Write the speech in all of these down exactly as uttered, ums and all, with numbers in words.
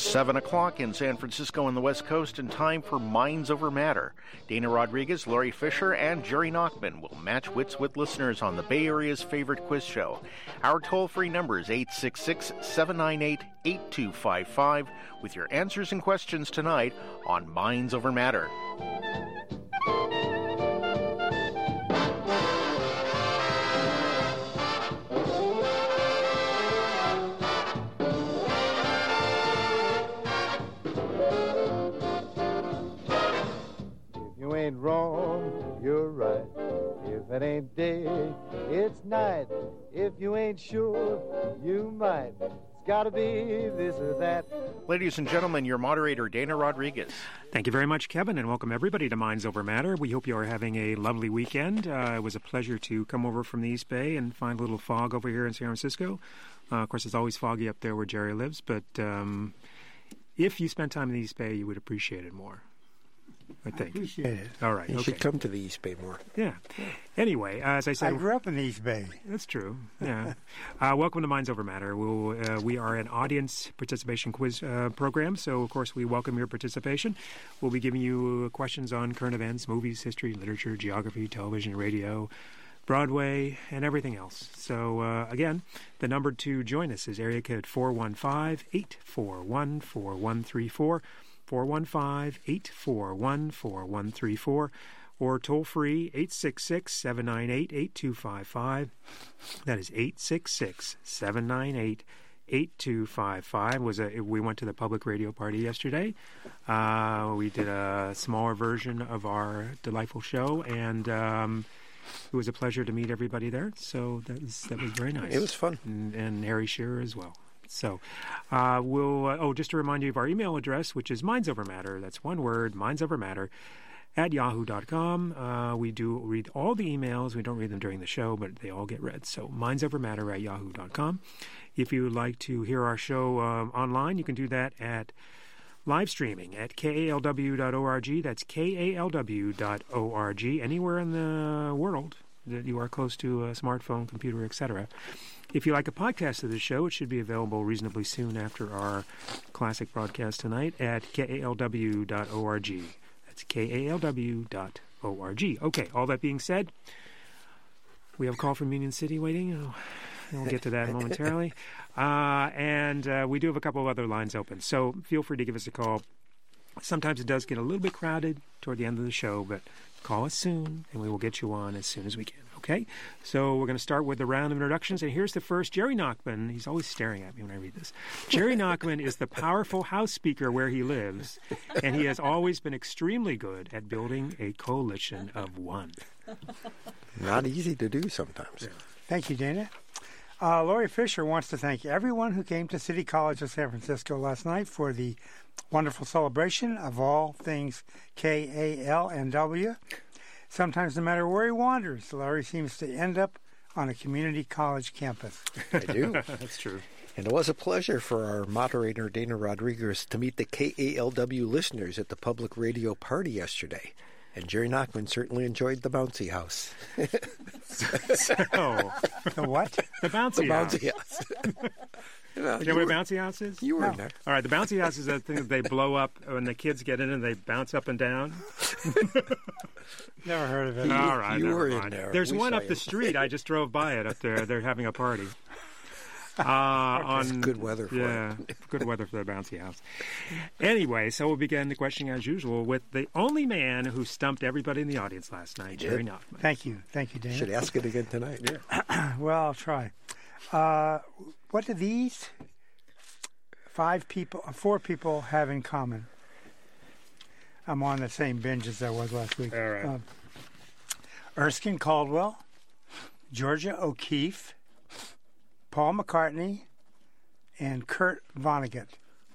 seven o'clock in San Francisco on the West Coast, and time for Minds Over Matter. Dana Rodriguez, Laurie Fisher, and Jerry Nachman will match wits with listeners on the Bay Area's favorite quiz show. Our toll-free number is eight six six, seven nine eight, eight two five five with your answers and questions tonight on Minds Over Matter. Ain't wrong, you're right. If it ain't day, it's night. If you ain't sure, you might. It's gotta be this or that. Ladies and gentlemen, your moderator, Dana Rodriguez. Thank you very much, Kevin, and welcome everybody to Minds Over Matter. We hope you are having a lovely weekend. Uh, it was a pleasure to come over from the East Bay and find a little fog over here in San Francisco. Uh, of course, it's always foggy up there where Jerry lives, but um, if you spent time in the East Bay, you would appreciate it more. I think. I appreciate it. All right. You okay. should come to the East Bay more. Yeah. Anyway, uh, as I said, I grew up in the East Bay. That's true. Yeah. uh, welcome to Minds Over Matter. We'll, uh, we are an audience participation quiz uh, program, so of course we welcome your participation. We'll be giving you questions on current events, movies, history, literature, geography, television, radio, Broadway, and everything else. So, uh, again, the number to join us is area code four one five, eight four one, four one three four. four one five, eight four one, four one three four, or toll-free eight six six, seven nine eight, eight two five five. That is eight six six, seven nine eight, eight two five five. Was a, we went to the public radio party yesterday. Uh, we did a smaller version of our delightful show, and um, it was a pleasure to meet everybody there. So that was, that was very nice. It was fun. And, and Harry Shearer as well. So uh, we'll, uh, oh, just to remind you of our email address, which is mindsovermatter. That's one word, mindsovermatter at yahoo dot com. Uh, we do read all the emails. We don't read them during the show, but they all get read. So mindsovermatter at yahoo dot com. If you would like to hear our show um, online, you can do that at live streaming at K A L W dot org. That's K A L W dot org. Anywhere in the world that you are close to a smartphone, computer, et cetera. If you like a podcast of the show, it should be available reasonably soon after our classic broadcast tonight at K A L W dot org. That's K A L W dot org. Okay, all that being said, we have a call from Union City waiting. Oh, we'll get to that momentarily. Uh, and uh, we do have a couple of other lines open, so feel free to give us a call. Sometimes it does get a little bit crowded toward the end of the show, but call us soon, and we will get you on as soon as we can, okay? So we're going to start with the round of introductions, and here's the first. Jerry Nachman. He's always staring at me when I read this. Jerry Nachman is the powerful House Speaker where he lives, and he has always been extremely good at building a coalition of one. Not easy to do sometimes. Yeah. Thank you, Dana. Uh, Laurie Fisher wants to thank everyone who came to City College of San Francisco last night for the wonderful celebration of all things K A L N W. Sometimes, no matter where he wanders, Laurie seems to end up on a community college campus. I do. That's true. And it was a pleasure for our moderator, Dana Rodriguez, to meet the K A L W listeners at the public radio party yesterday. And Jerry Nachman certainly enjoyed the bouncy house. So, The what? the bouncy The house. bouncy house. You know, You know you what a were- bouncy house is? You were No. in there. All right, the bouncy house is that thing that they blow up when the kids get in and they bounce up and down. Never heard of it. You- All right, you never were in mind. there. There's We one saw up you. the street. I just drove by it up there. They're having a party. Uh, It's on good weather for yeah, good weather for the bouncy house. Anyway, so we'll begin the questioning as usual with the only man who stumped everybody in the audience last night, Jerry did. Nachman. Thank you. Thank you, Dana. Should ask it again tonight. Yeah. Well, I'll try. Uh, what do these five people, uh, four people have in common? I'm on the same binge as I was last week. All right. Uh, Erskine Caldwell, Georgia O'Keeffe, Paul McCartney, and Kurt Vonnegut.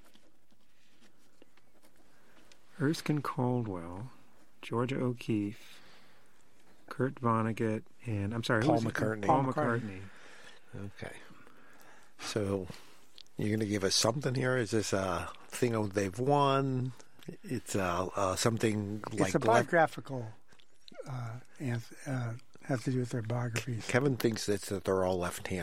Erskine Caldwell, Georgia O'Keeffe, Kurt Vonnegut, and I'm sorry, who Paul was it? McCartney. Paul Paul McCartney. Okay. So you're going to give us something here? Is this a thing they've won? It's uh, uh, something like... It's a left- biographical, uh, and uh, has to do with their biographies. Kevin thinks it's that they're all left-handed.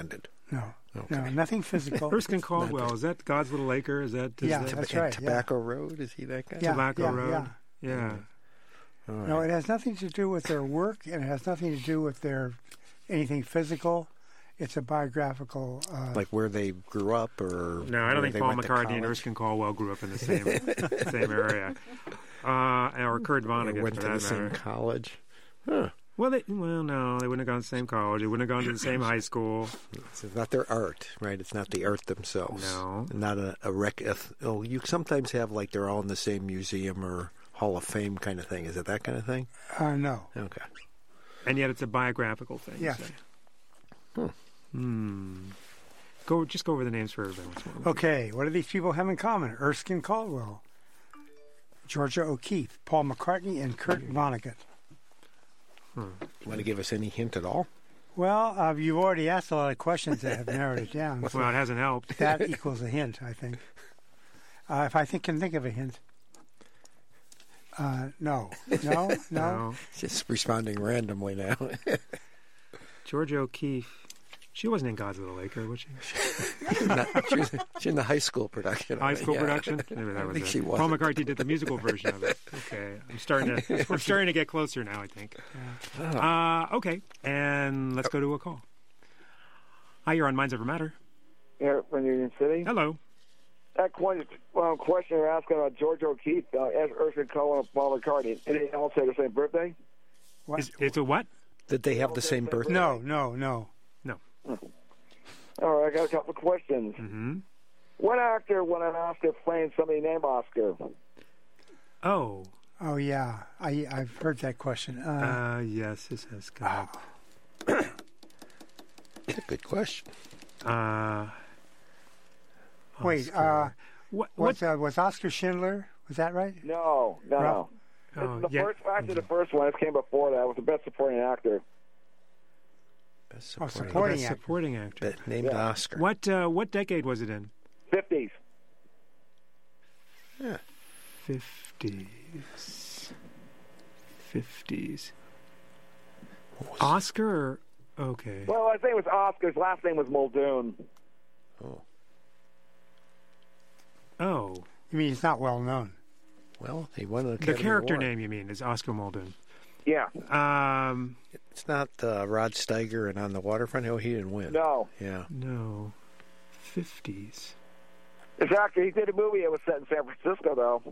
No. Okay. No, nothing physical. Erskine Caldwell, is that God's Little Acre? Is that, is Yeah, that that's And right. Tobacco Road, is he that guy? Yeah, Tobacco yeah, Road? yeah. Yeah. All right. No, it has nothing to do with their work, and it has nothing to do with their anything physical. It's a biographical. Uh, Like where they grew up, or No, I don't where think they Paul went to McCartney and college? Erskine Caldwell grew up in the same same area. Uh, or Kurt Or Vonnegut, went for to the that same matter. college. Huh. Well, they, well, no, they wouldn't have gone to the same college. They wouldn't have gone to the same high school. It's not their art, right? It's not the art themselves. No. Not a, a rec. A, oh, you sometimes have like they're all in the same museum or Hall of Fame kind of thing. Is it that kind of thing? uh, no. Okay. And yet it's a biographical thing. you Yes. say. Hmm. Hmm. Go, just go over the names for everybody once more. Okay, what do these people have in common? Erskine Caldwell, Georgia O'Keeffe, Paul McCartney, and Kurt Vonnegut. Want to give us any hint at all? Well, uh, you've already asked a lot of questions that have narrowed it down. Well, it hasn't helped. That equals a hint, I think. Uh, if I think can think of a hint. Uh, no. No? No? No. Just responding randomly now. Georgia O'Keeffe. She wasn't in God's Little Acre, was she? Not- she, was, she in the high school production. of High it, school yeah. production? Maybe I that was think it. she was. Paul McCartney did the musical version of it. Okay. I'm starting to we're starting to get closer now, I think. Uh, okay. And let's go to a call. Hi, you're on Minds Over Matter. Here from Union City. Hello. That question, um, question you're asking about George O'Keeffe, uh, as Erskine Caldwell and Paul McCartney, and they all say the same birthday? What? Is, it's a what? Did they have the same birthday? No, no, no. All right, I got a couple of questions. Mm-hmm. What actor won an Oscar playing somebody named Oscar? Oh. Oh, yeah. I, I've heard that question. Uh, Uh, yes, this has come up. That's a good question. Uh, wait, Oscar. uh, what? was, what? uh, was Oscar Schindler? Was that right? No, no, no. Oh, the yeah. first, actually, the first one. This came before that. It was the best supporting actor. Best Oh, supporting. supporting Best actor. supporting actor. But named Yeah. Oscar. What? Uh, what decade was it in? fifties. Yeah. Fifties. Fifties. What was- Oscar. Or, okay. Well, I think it was Oscar. His last name was Muldoon. Oh. Oh, You mean it's not well known? Well, he won an the Academy character Award. name you mean is Oscar Muldoon. Yeah. Um, It's not uh, Rod Steiger and On the Waterfront. Oh, he didn't win. No. Yeah. no, fifties. It's actually, he did a movie. It was set in San Francisco, though.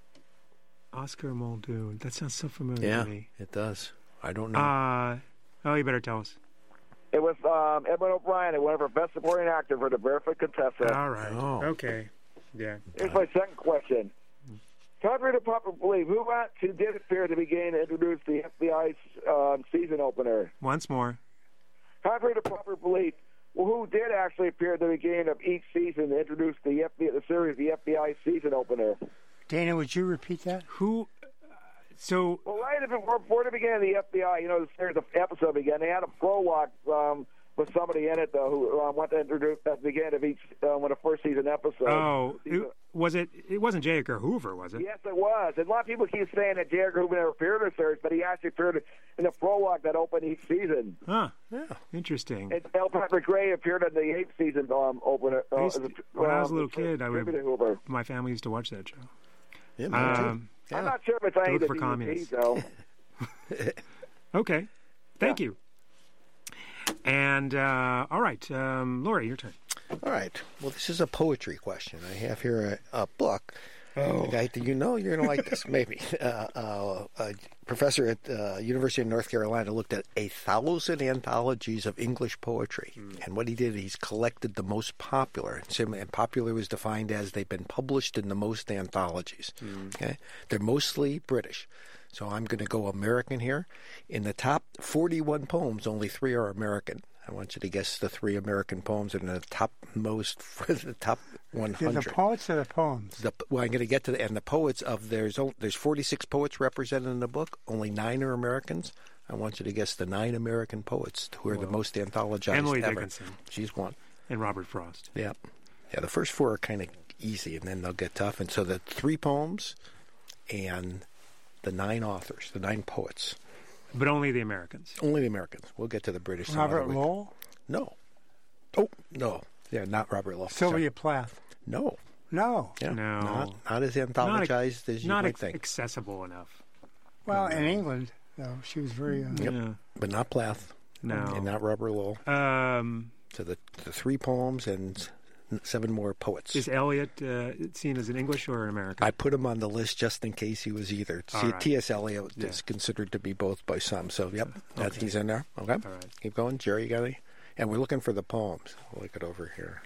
Oscar Muldoon. That sounds so familiar Yeah, to me. it does. I don't know. Uh, oh, you better tell us. It was um, Edwin O'Brien, and won for Best Supporting Actor for The Barefoot Contessa. All right. Oh. Okay. Yeah. Here's my second question. Contrary to popular belief, who actually did appear at the beginning to introduce the F B I's um, season opener? Once more. Contrary to popular belief, well, who did actually appear at the beginning of each season to introduce the F B I, the series, the F B I season opener? Dana, would you repeat that? Who? So Well, right before, before the beginning of the F B I, you know, the series, the episode began, they had a prologue um, with somebody in it, though, who um, went to introduce at the beginning of each uh, one of the first season episodes. oh, it, was it? It wasn't J. Edgar Hoover, was it? Yes, it was. And a lot of people keep saying that J. Edgar Hoover never appeared in the series, but he actually appeared in the prologue that opened each season. Huh. yeah. Interesting. And L. Patrick Gray appeared in the eighth season um, opener. I Uh, used to- when I was a little kid, I would- tribute to Hoover. My family used to watch that show. Yeah, me too. Um, Yeah. I'm not sure if it's any Look of for the communists. D V Ds, though. okay. Thank you. And uh, all right, um, Lori, your turn. All right. Well, this is a poetry question. I have here a, a book. Oh. A guy that you know you're going to like this, maybe. Uh, uh, a professor at uh, University of North Carolina looked at a thousand anthologies of English poetry. Mm. And what he did, he's collected the most popular. And popular was defined as they've been published in the most anthologies. Mm. Okay, they're mostly British. So I'm going to go American here. In the top forty-one poems, only three are American. I want you to guess the three American poems in the top most for the top one hundred. The poets or the poems? The, well, I'm going to get to the and the poets of there's there's forty-six poets represented in the book. Only nine are Americans. I want you to guess the nine American poets who are Whoa. the most anthologized Emily ever. Dickinson. She's one. And Robert Frost. Yeah, yeah. The first four are kind of easy, and then they'll get tough. And so the three poems and the nine authors, the nine poets. But only the Americans. Only the Americans. We'll get to the British. some Robert other week. Lowell? No. Oh, no. Yeah, not Robert Lowell. Sylvia Plath. No. No. Yeah, No. Not, not as anthologized as you Not might ex- think. accessible enough. Well, in England, though, she was very. Uh, Yep. Yeah. But not Plath. No. And not Robert Lowell. Um, So the, the three poems and seven more poets. is Eliot uh, seen as an English or an American? I put him on the list just in case he was either. All See, right. T S. Eliot Yeah. is considered to be both by some. So, yep, that's, Okay. he's in there. Okay. All right. Keep going. Jerry, you got any? And we're looking for the poems. We'll look it over here.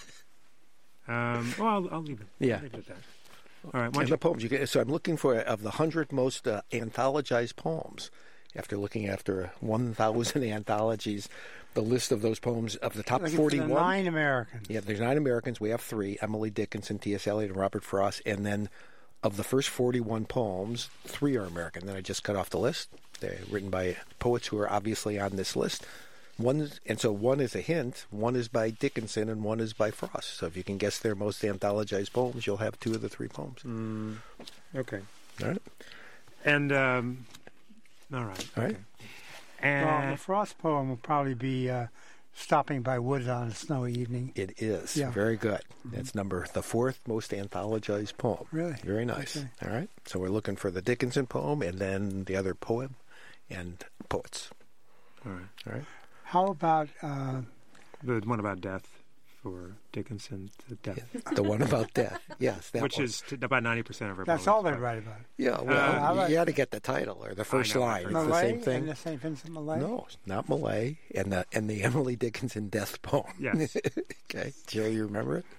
Um, well, I'll, I'll leave it. Yeah. I'll leave it at that. All right. why And don't the poems. You get, so I'm looking for, of the one hundred most uh, anthologized poems, after looking after one thousand anthologies, the list of those poems of the top looking for the forty-one. nine Americans. Yeah, there's nine Americans. We have three: Emily Dickinson, T S. Eliot, and Robert Frost. And then, of the first forty-one poems, three are American. Then I just cut off the list. They're written by poets who are obviously on this list. One, and so one is a hint. One is by Dickinson, and one is by Frost. So if you can guess their most anthologized poems, you'll have two of the three poems. Mm, okay. All right. And um, all right. All right. Okay. Well, And the Frost poem will probably be uh, "Stopping by Woods on a Snowy Evening." It is. Yeah. Very good. That's number the fourth most anthologized poem. Really? Very nice. Okay. All right. So we're looking for the Dickinson poem and then the other poem and poets. all right. All right. How about uh, The one about death for Dickinson, to death, The one about death. Yes, that which one. is t- about ninety percent of her. that's poems, all they but- write about? Yeah, well, Uh, how about- you got to get the title or the first know, line. It's I've the Malay same thing. and the Saint Vincent Malay. No, it's not Malay and the and the Emily Dickinson death poem. Yes. Okay, Jerry, you remember it?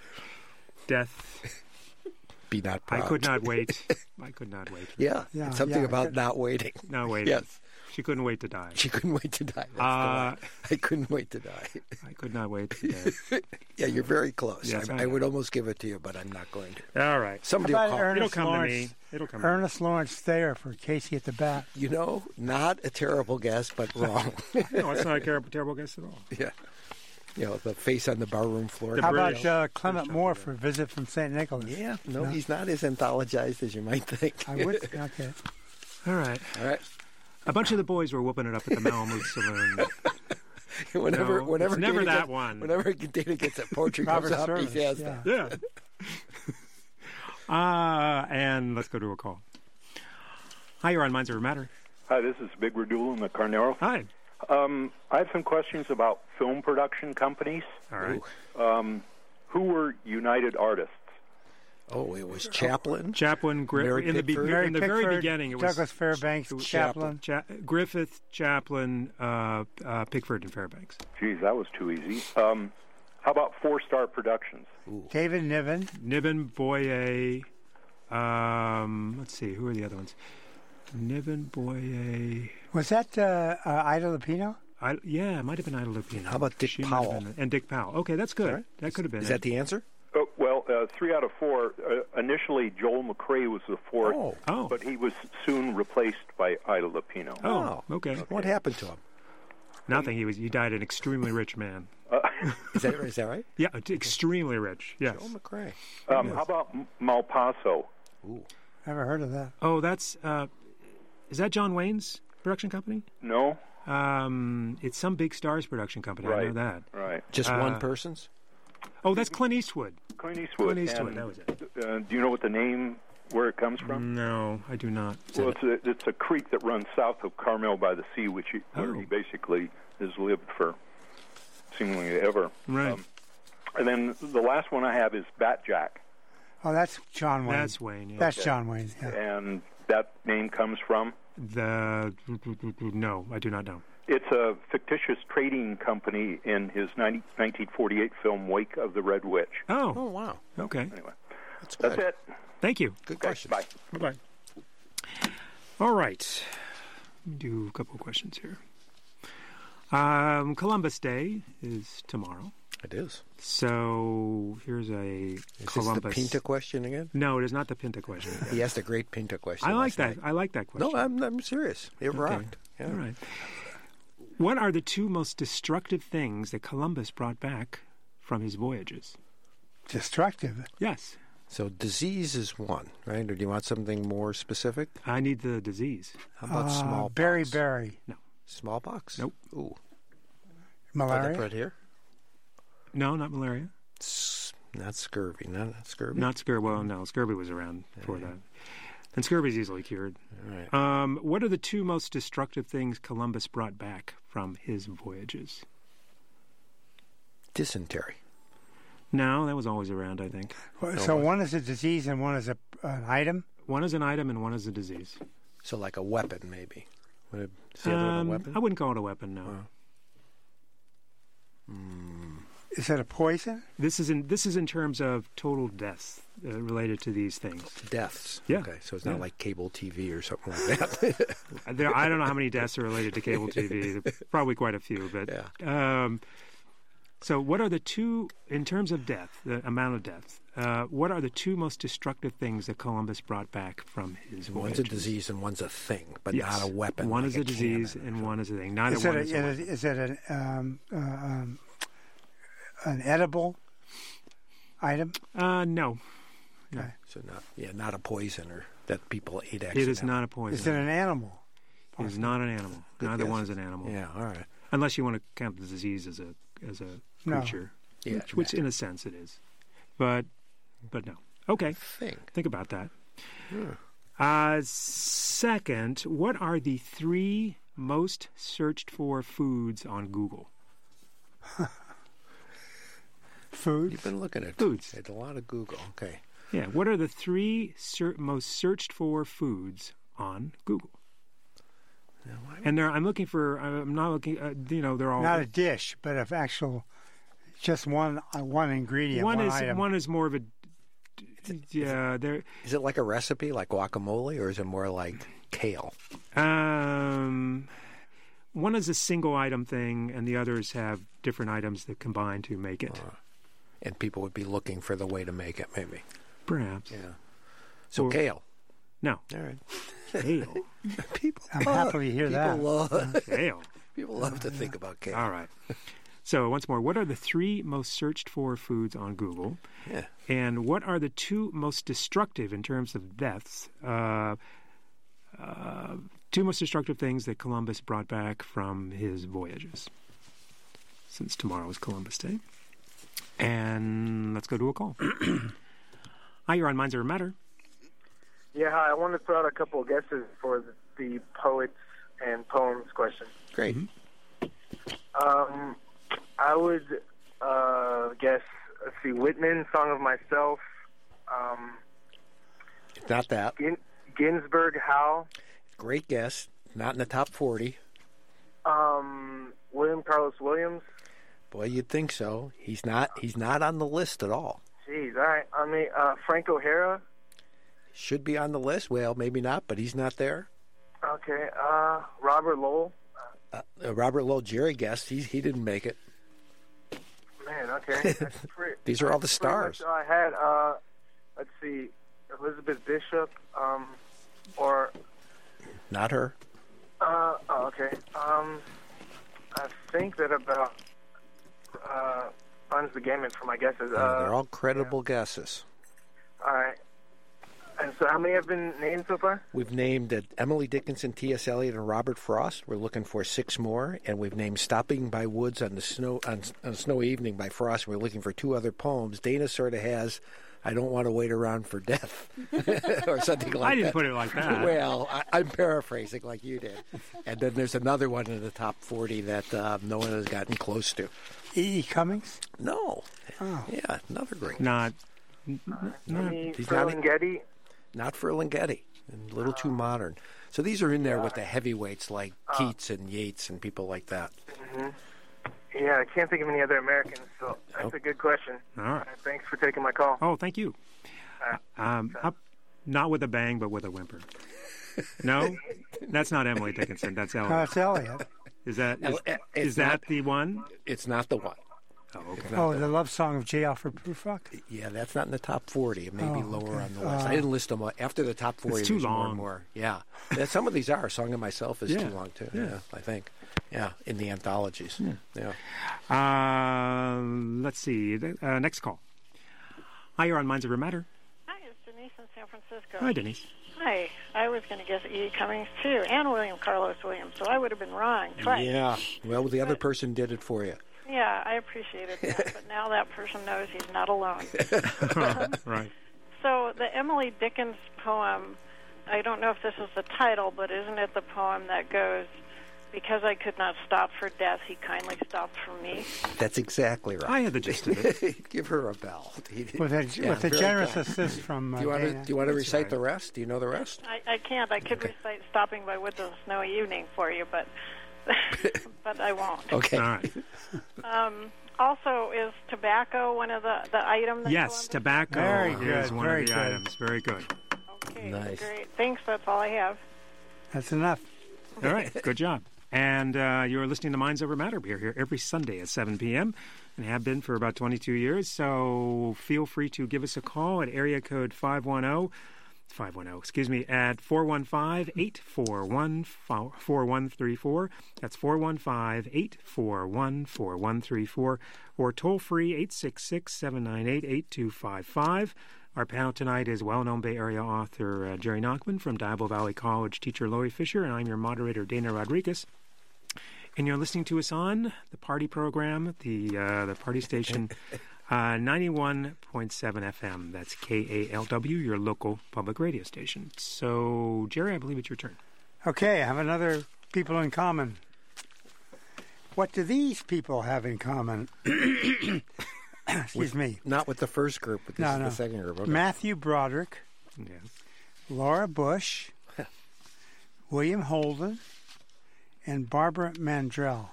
Death. Be not I proud. could not wait. I could not wait. Yeah, Yeah, it's something yeah, about good. not waiting. No waiting. Yes, She couldn't wait to die. she couldn't wait to die. That's the Uh, line. I couldn't wait to die. I could not wait to die. Yeah, you're very close. Yes, I, I I know. would almost give it to you, but I'm not going to. All right. Somebody How will about call. Ernest It'll come Lawrence, to me. It'll come to Ernest Lawrence Thayer for Casey at the Bat. You know, not a terrible guess, but wrong. me. No, it's not a terrible, terrible guess at all. Yeah. You know, the face on the barroom floor. The How British- about uh, Clement British Moore don't do for Visit from Saint Nicholas? Yeah, no, No. he's not as anthologized as you might think. I would. Okay. All right. All right. A bunch of the boys were whooping it up at the Malamute Saloon. Whenever, No, whenever it's never Dana that gets, one. Whenever Dana gets that poetry Robert comes up, Service. he says yeah. that. Yeah. uh, and let's go to a call. Hi, you're on Minds Over Matter. Hi, this is Big Radul in the Carnero. Hi. Um, I have some questions about film production companies. All right. Um, who were United Artists? Oh, it was Chaplin. Chaplin, Gri- Mary in the, be- Pickford. Mary in the very Pickford, beginning, it was Douglas Fairbanks, it was Chaplin. Cha- Griffith, Chaplin, uh, uh, Pickford, and Fairbanks. Geez, that was too easy. Um, how about Four Star Productions? David Niven. Niven, Boyer. Um, let's see, who are the other ones? Niven, Boyer. Was that uh, uh, Ida Lupino? I, yeah, it might have been Ida Lupino. How about Dick She might have Powell? been- And Dick Powell. Okay, that's good. All right. That could have been Is it. that the answer? Oh, well, uh, three out of four. Uh, initially, Joel McRae was the fourth, Oh. Oh. but he was soon replaced by Ida Lupino. Oh, okay. What happened to him? Nothing. He was. He died an extremely rich man. Uh, Is that, is that right? Yeah, extremely rich. Yes. Joe McRae. um, how about M- Malpaso? Never heard of that. Oh, that's. Uh, is that John Wayne's production company? No? Um, it's some big stars production company. I know Right. that. Right. Just Uh, one person's? Oh, that's Clint Eastwood. Clint Eastwood. Clint Eastwood. And, That was it. Uh, do you know what the name, where it comes from? No, I do not. Well, it's a, it's a creek that runs south of Carmel by the sea, which he, where Oh. he basically has lived for seemingly ever. Right. Um, and then the last one I have is Bat Jack, Oh, that's John Wayne. That's Wayne. Yeah. That's John Wayne. Yeah. and that name comes from. The no, I do not know. It's a fictitious trading company in his ninety, nineteen forty-eight film Wake of the Red Witch. Oh, Oh, wow. okay. Anyway, That's good. that's it. Thank you. Good Okay, question. bye. Bye bye. All right. Let me do a couple of questions here. Um, Columbus Day is tomorrow. It is. So here's a Is Columbus. this the Pinta question again? No, it is not the Pinta question. He asked a great Pinta question. I like last that. night. I like that question. No, I'm, I'm serious. It Okay. rocked. Yeah. All right. What are the two most destructive things that Columbus brought back from his voyages? Destructive. Yes. So disease is one, right? Or do you want something more specific? I need the disease. How about Uh, smallpox? Berry Berry. Smallpox? Nope. Ooh. Oh, Malaria. that right here? No, not malaria. S- not scurvy. Not, not scurvy. Not scurvy. Well, no, scurvy was around before Yeah. that. And scurvy is easily cured. All right. Um, what are the two most destructive things Columbus brought back from his voyages? Dysentery. No, that was always around, I think. Well, So one is a disease and one is a, an item? One is an item and one is a disease. So like a weapon, maybe. Would it, is the other one a Um, weapon? I wouldn't call it a weapon, no. Oh. Mm. Is it a poison? This is in this is in terms of total deaths uh, related to these things. Deaths. Yeah. Okay, so it's not Yeah. like cable T V or something like that. There, I don't know how many deaths are related to cable T V. There are probably quite a few, but Yeah. um, so what are the two in terms of death, the amount of deaths? Uh, what are the two most destructive things that Columbus brought back from his voyages? One's a disease and one's a thing, but Yes. not a weapon. One like is a disease cannon. and one is a thing. Neither Is one it, is a, a weapon. is it an, um, uh, um, an edible item? Uh, no, Okay. So not, yeah, not a poison or that people ate accidentally. it is not a poison. Is it an animal? It is not an animal. Good Neither guess. one is an animal. Yeah, all right. Unless you want to count the disease as a as a No. creature, Yeah, which, which in a sense it is, but but no. Okay, Thing. think about that. Hmm. Uh, second, what are the three most searched for foods on Google? Food? You've been looking at Foods. At a lot of Google. Okay. Yeah, what are the three ser- most searched for foods on Google? Now, why And there, I'm looking for. I'm not looking. Uh, you know, they're all Not a dish, but of actual, just one uh, one ingredient, one one is item. one is more of a. Yeah, there. Is it like a recipe, like guacamole, or is it more like kale? Um, one is a single item thing, and the others have different items that combine to make it. Uh, and people would be looking for the way to make it, maybe. Perhaps. Yeah. So Or- kale. No. All right. Kale. People. I'm happy to hear people that. Love, Kale. people love to think about kale. All right. So once more, what are the three most searched for foods on Google? Yeah. And what are the two most destructive in terms of deaths? Uh, uh, two most destructive things that Columbus brought back from his voyages. Since tomorrow is Columbus Day. And let's go to a call. Hi, you're on Minds Over Matter. Yeah, hi. I want to throw out a couple of guesses for the, the poets and poems question. Great. Um, I would uh, guess, let's see, Whitman, Song of Myself, um, Not that. Gin- Ginsberg, Howe, Great guess. Not in the top forty. um, William Carlos Williams. Boy, you'd think so. He's not. He's not on the list at all. Jeez, all right. I mean, uh, Frank O'Hara. Should be on the list. Well, maybe not, but he's not there. Okay. Uh, Robert Lowell. Uh, uh, Robert Lowell, Jerry guessed. He he didn't make it. Man, okay. That's pretty, These are all the that's pretty much stars. all I had. Uh, let's see, Elizabeth Bishop, um, or Not her. uh, oh, okay. Um, I think that about uh, runs the gamut for my guesses. Uh, Uh, they're all credible guesses. all right. And so, how many have been named so far? We've named uh, Emily Dickinson, T S. Eliot, and Robert Frost. We're looking for six more, and we've named "Stopping by Woods on the Snow on, on a Snowy Evening" by Frost. We're looking for two other poems. Dana sort of has "I Don't Want to Wait Around for Death" or something like that. I didn't put it like that. Well, I, I'm paraphrasing like you did. And then there's another one in the top forty that uh, no one has gotten close to. E. E. Cummings? No. Oh. Yeah, another great. Not. n- not Any he's not- Ferlinghetti? Not Ferlinghetti. A little too modern. So these are in there with the heavyweights like Keats and Yeats and people like that. Yeah, I can't think of any other Americans, so that's Nope. a good question. all right. Thanks for taking my call. Oh, thank you. Um, up, not with a bang, but with a whimper. No, that's not Emily Dickinson. That's No, Elliot. it's Elliot. Is that is, El- uh, it's is that not- the one? It's not the one. Oh, okay. Not Oh, the the love song of J. Alfred Prufrock? Yeah, that's not in the top forty. It may be Oh, lower okay. on the list. Uh, I didn't list them all. After the top forty, It's too there's more long. and more. Yeah. Yeah, some of these are. Song of Myself is Yeah. too long, too. Yeah. Yeah. I think. Yeah, in the anthologies. Yeah. Um, let's see. Uh, next call. Hi, you're on Minds Over Matter. Hi, it's Denise in San Francisco. Hi, Denise. Hi. I was going to guess E. Cummings, too, and William Carlos Williams, so I would have been wrong twice. Yeah. Well, the other person did it for you. Yeah, I appreciated that, but now that person knows he's not alone. Right. So the Emily Dickens poem, I don't know if this is the title, but isn't it the poem that goes, "Because I could not stop for death, he kindly stopped for me"? That's exactly right. I had the gist of it. Give her a bell. With a, Yeah, with a very generous kind. assist from uh, Do you want to? Dana. Do you want to That's recite right. the rest? Do you know the rest? I, I can't. I could recite "Stopping by Woods of a Snowy Evening" for you, but but I won't. Okay. All right. Um, also, is tobacco one of the, the items? Yes, tobacco Very is good, one very of the good. items. Very good. Okay, Nice. great. Thanks. That's all I have. That's enough. All right, good job. And uh, you're listening to Minds Over Matter. We're here every Sunday at seven p.m. and have been for about twenty-two years. So feel free to give us a call at area code five one zero, five one zero, excuse me, at four one five, eight four one, four one three four. That's four one five, eight four one, four one three four. Or toll free eight six six, seven nine eight, eight two five five. Our panel tonight is well-known Bay Area author uh, Jerry Nachman, from Diablo Valley College teacher Laurie Fisher, and I'm your moderator, Dana Rodriguez. And you're listening to us on the Party Program, the uh, the Party Station, uh, ninety-one point seven F M. That's K A L W, your local public radio station. So, Jerry, I believe it's your turn. Okay, I have another people in common. What do these people have in common? Excuse With- me. Not with the first group, but this No, is no. the second group. Okay. Matthew Broderick, Yes. Laura Bush, William Holden, and Barbara Mandrell.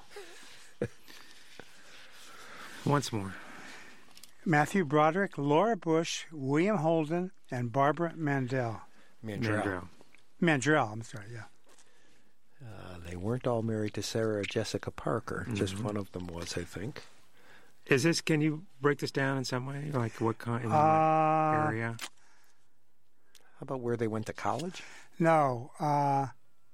Once more. Matthew Broderick, Laura Bush, William Holden, and Barbara Mandel. Mandrell. Mandrell. Mandrell, I'm sorry, yeah. Uh, they weren't all married to Sarah Jessica Parker. Just one of them was, I think. Is this, can you break this down in some way? Like what kind, in what Uh, area? How about where they went to college? No. Uh,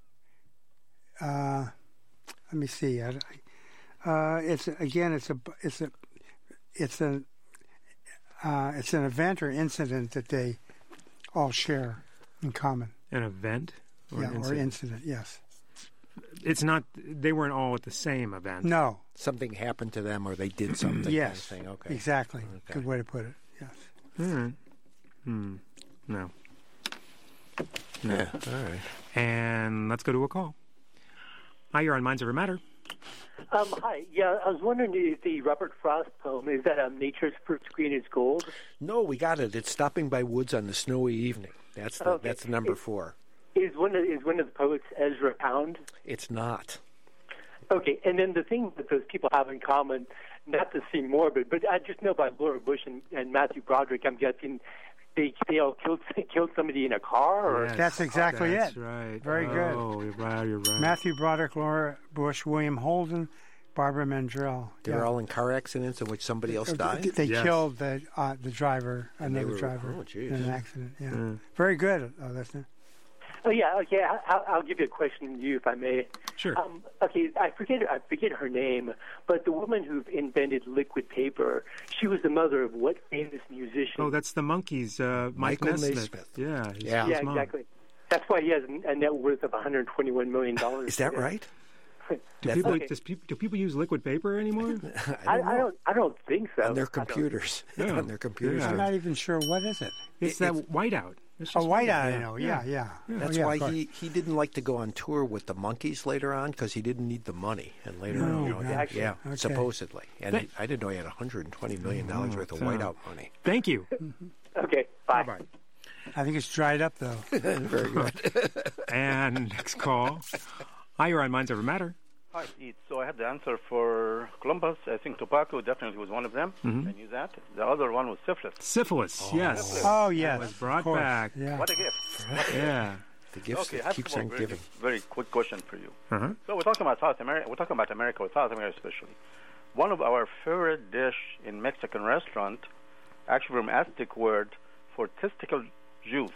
uh, let me see. I, uh, it's again. It's a. It's a. It's a. Uh, it's an event or incident that they all share in common. An event? Or yeah, an or incident? incident. Yes. It's not, they weren't all at the same event. No. Something happened to them, or they did something. Yes. Kind of thing. Okay. Exactly. Okay. Good way to put it. Yes. All right. Hmm. No. No. Yeah. All right. And let's go to a call. Hi, you're on Minds Over Matter. Um, hi. Yeah, I was wondering if the Robert Frost poem, is that um, Nature's First Green is Gold? No, we got it. It's Stopping by Woods on the Snowy Evening. That's the, Okay. that's number Is- four. Is one of, is one of the poets Ezra Pound? It's not. Okay, and then the thing that those people have in common, not to seem morbid, but I just know about Laura Bush and, and Matthew Broderick, I'm guessing they, they all killed killed somebody in a car? Or Yes, That's exactly that's it. right. Very good. Oh, you're right, you're right. Matthew Broderick, Laura Bush, William Holden, Barbara Mandrell. They were all in car accidents in which somebody else died. They Yes. killed the uh, the driver, And they another were- driver, oh, geez. in an accident. Yeah, Mm. very good. Oh, that's it. Oh yeah, okay. I, I'll, I'll give you a question to you, if I may. Sure. Um, okay, I forget I forget her name, but the woman who invented liquid paper, she was the mother of what famous musician? Oh, that's the Monkees, uh, Mike Michael Nesmith. Nesmith. Yeah. his- Yeah. his yeah, mom. exactly. That's why he has a net worth of one hundred twenty-one million dollars. Is that right? Do That's people, okay. does peop, do people use liquid paper anymore? I, I don't. I don't think so. On their I don't. computers. Yeah. On their computers. Yeah. I'm not even sure what is it. It's that whiteout. It's Oh, just whiteout. whiteout. I know. Yeah, yeah. That's oh, yeah, why of course. he, he didn't like to go on tour with the Monkees later on, because he didn't need the money. And later No, on, you know, gotcha. yeah, Okay. supposedly. And That- I didn't know he had one hundred twenty million dollars worth of so- whiteout money. Thank you. Okay. Bye. Bye-bye. I think it's dried up though. Very good. And next call. Hi, you're on Minds Over Matter. Hi, Pete. So I have the answer for Columbus. I think tobacco definitely was one of them. Mhm. I knew that. The other one was syphilis. Syphilis, yes. Oh That yes, was brought of course. back. Yeah. What a gift. Yeah. The gifts Okay, I that have keeps some on very, giving. very quick question for you. Uh-huh. So we're talking about South America. We're talking about America, or South America especially. One of our favorite dish in Mexican restaurant, actually from Aztec word for testicle juice.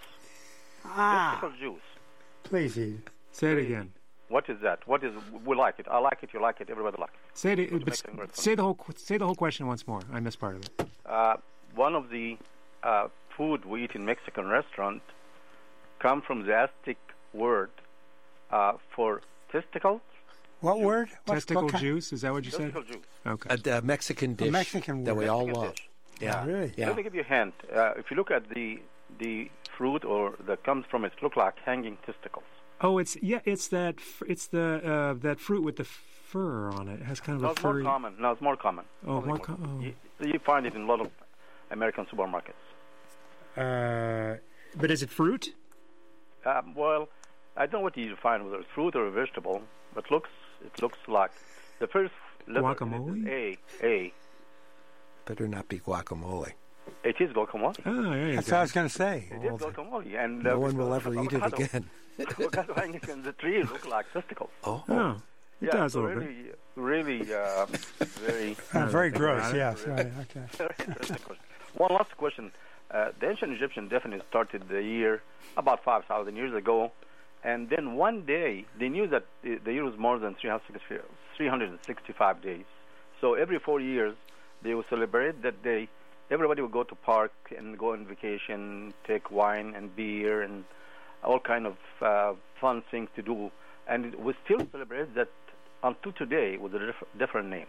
Ah, Testicle juice. please eat. Say it again. What is that? What is? We like it. I like it. You like it. Everybody likes it. Say it. What's But Mexican restaurant? say the whole. Say the whole question once more. I missed part of it. Uh, one of the uh, food we eat in Mexican restaurant come from the Aztec word uh, for testicles What word? What, Testicle what kind? juice? Is that what you said? Testicle juice. Okay. A, a Mexican dish Mexican that we word. all Mexican love. dish. Yeah, Oh, really? yeah. Let me give you a hint. Uh, if you look at the the fruit or that comes from it, look like hanging testicles. Oh, it's yeah, it's that f- it's the uh, that fruit with the fur on it. It has kind of No, a it's more furry. common. No, it's more common. Oh, Probably more com- You, you find it in a lot of American supermarkets. Uh, but is it fruit? Um, well, I don't know what you find, whether it's fruit or a vegetable, but looks it looks like the first letter Guacamole? is A. A. Better not be guacamole. It is guacamole. Oh, there you That's go. what I was going to say. It is guacamole, and No uh, one will ever eat it avocado- again. avocado hanging in the tree look like testicles. Oh, Oh, it yeah, does so a little really, bit. really, um, very. Uh, very think gross, about it. yes. Right, okay. Very interesting question. One last question. Uh, the ancient Egyptian definitely started the year about five thousand years ago, and then one day they knew that the the year was more than three hundred sixty-five days. So every four years they would celebrate that day. Everybody would go to park and go on vacation, take wine and beer and all kind of uh, fun things to do. And we still celebrate that until today with a diff- different name.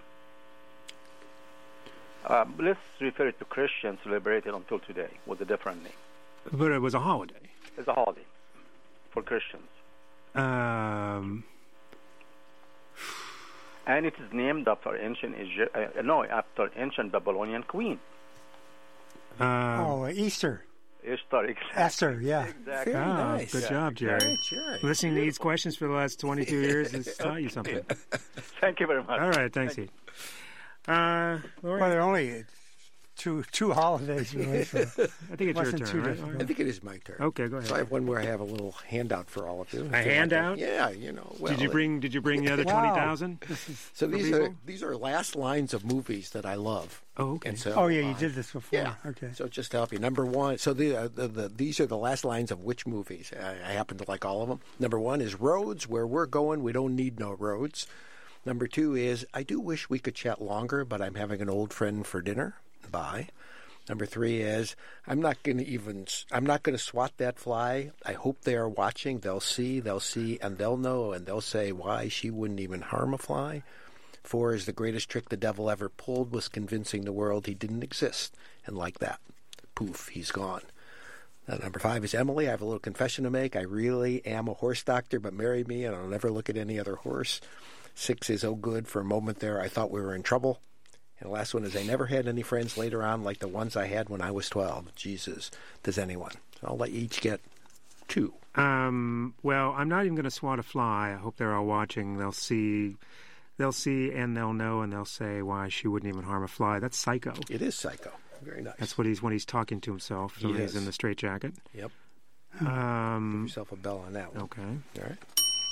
Um, let's refer it to Christians celebrated until today with a different name. But it was a holiday. It's a holiday for Christians. Um, And it is named after ancient Egypt, uh, no, after ancient Babylonian queen. um, Oh, Easter. Ishtar, exactly. Esther, yeah. Exactly. Very oh, nice. good Yeah, job, Jerry. Great, Jerry. Listening to these questions for the last twenty-two years has taught you something. Thank you very much. All right, thanks, Heath. Uh, Lori, Well, there are only two two holidays, really. So I think it's your wasn't turn, too right? difficult. I think it is my turn. Okay, go ahead. So I have one where I have a little handout for all of you. A handout? Yeah, you know. Well, did you bring? Did you bring the other Wow. twenty thousand? So for these people? are these are last lines of movies that I love. Oh, okay. And so, Oh, yeah, you uh, did this before. Yeah. Okay. So just to help you, number one. So the, uh, the, the these are the last lines of which movies? I, I happen to like all of them. Number one is roads. Where we're going, we don't need no roads. Number two is I do wish we could chat longer, but I'm having an old friend for dinner. Bye. Number three is I'm not going to even I'm not going to swat that fly. I hope they are watching. They'll see. They'll see, and they'll know, and they'll say why she wouldn't even harm a fly. Four is the greatest trick the devil ever pulled was convincing the world he didn't exist, and like that, poof, he's gone. Uh, number five is Emily. I have a little confession to make. I really am a horse doctor, but marry me, and I'll never look at any other horse. Six is oh good. For a moment there, I thought we were in trouble. And the last one is I never had any friends later on like the ones I had when I was twelve. Jesus, does anyone? So I'll let you each get two. Um, well, I'm not even going to swat a fly. I hope they're all watching. They'll see, they'll see, and they'll know, and they'll say why she wouldn't even harm a fly. That's Psycho. It is Psycho. Very nice. That's what he's when he's talking to himself. So He he's is. in the straitjacket. Yep. Um, Give yourself a bell on that one. okay. All right.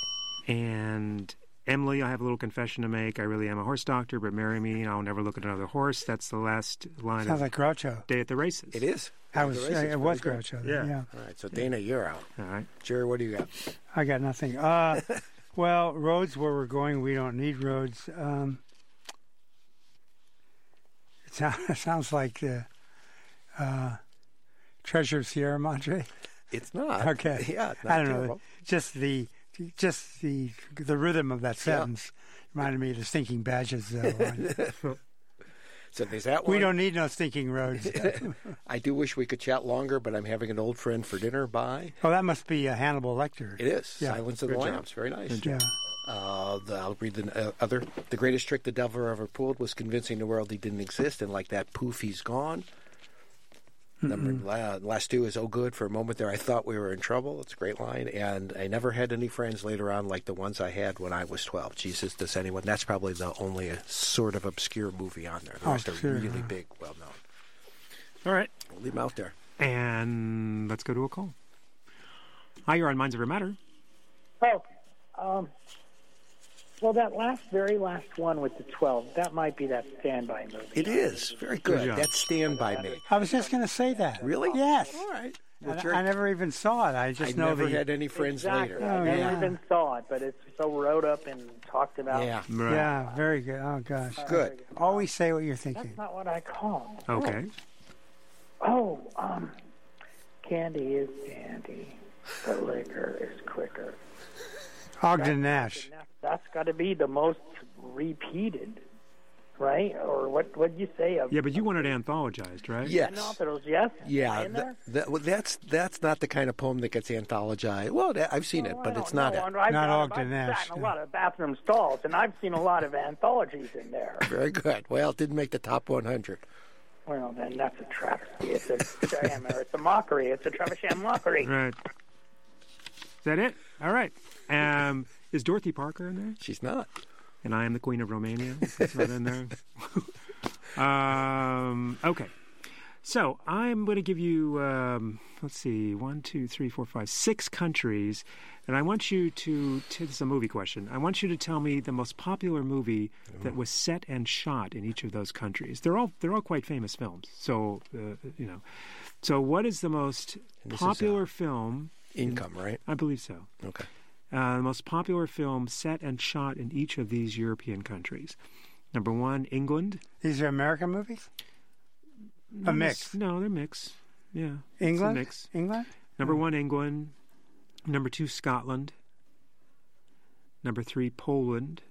And Emily, I have a little confession to make. I really am a horse doctor, but marry me, and I'll never look at another horse. That's the last line Sounds of like Groucho. Day at the Races. It is. I was, The race is it was pretty good. Groucho. Yeah. Yeah. All right. So Dana, you're out. All right. Jerry, what do you got? I got nothing. Uh, well, roads where we're going, we don't need roads. Um, it, sound, it sounds like the uh, Treasure of Sierra Madre. It's not. Okay. Yeah. Not I don't terrible. know. Just the just the the rhythm of that sentence reminded me of the Stinking Badges. Though. So there's that one. We don't need no stinking roads. I do wish we could chat longer, but I'm having an old friend for dinner. Bye. Oh, that must be uh, Hannibal Lecter. It is. Yeah. Silence of the Good job. Lambs. Very nice. Yeah. Uh, the, I'll read the uh, other. The greatest trick the devil ever pulled was convincing the world he didn't exist, and like that, poof, he's gone. Number la, last two is oh good. For a moment there, I thought we were in trouble. It's a great line. And I never had any friends later on like the ones I had when I was twelve. Jesus, does anyone? That's probably the only uh, sort of obscure movie on there. The Oh, rest are sure, really yeah. big, well known. All right. We'll leave them out there. And let's go to a call. Hi, you're on Minds Over Matter. Okay. Um, well, that last, very last one with the twelve, that might be that Standby movie. It is. Very good. Good job. That's Stand By Me. I was just going to say that. Really? Yes. All right. Well, And Jerry, I never even saw it. I just I know never the. had any friends Exactly. later. I Oh, never yeah. even saw it, but it's so wrote up and talked about. Yeah. Right. Yeah, very good. Oh gosh. Good. Always say what you're thinking. That's not what I call it. Okay. Oh, um, candy is dandy, but liquor is quicker. Ogden Nash. that's got to be the most repeated, right? Or what? What'd you say? Of, Yeah, but you want it anthologized, right? Yes. Anthropos, yes. Yeah, in there? th- th- that's that's not the kind of poem that gets anthologized. Well, that, I've seen it, Well, but I it's don't not. know. A, I've Not got- Ogden I've Nash, sat in no. a lot of bathroom stalls, and I've seen a lot of anthologies in there. very good. Well, it didn't make the top one hundred. Well, then that's a travesty. It's a, it's a mockery. It's a Trevisham mockery. Right. Is that it? All right. Um, is Dorothy Parker in there? She's not. And I Am the Queen of Romania. That's not in there. um, okay. So I'm going to give you, um, let's see, one, two, three, four, five, six countries. And I want you to, to, this is a movie question. I want you to tell me the most popular movie that was set and shot in each of those countries. They're all, they're all quite famous films. So, uh, you know, so what is the most And this is, popular uh, film? Income, right? I believe so. Okay. Uh, the most popular film set and shot in each of these European countries. Number one, England. These are American movies? No, A mix. No, they're mix. Yeah. it's a England? mix. England? Number one, England. Number two, Scotland. Number three, Poland.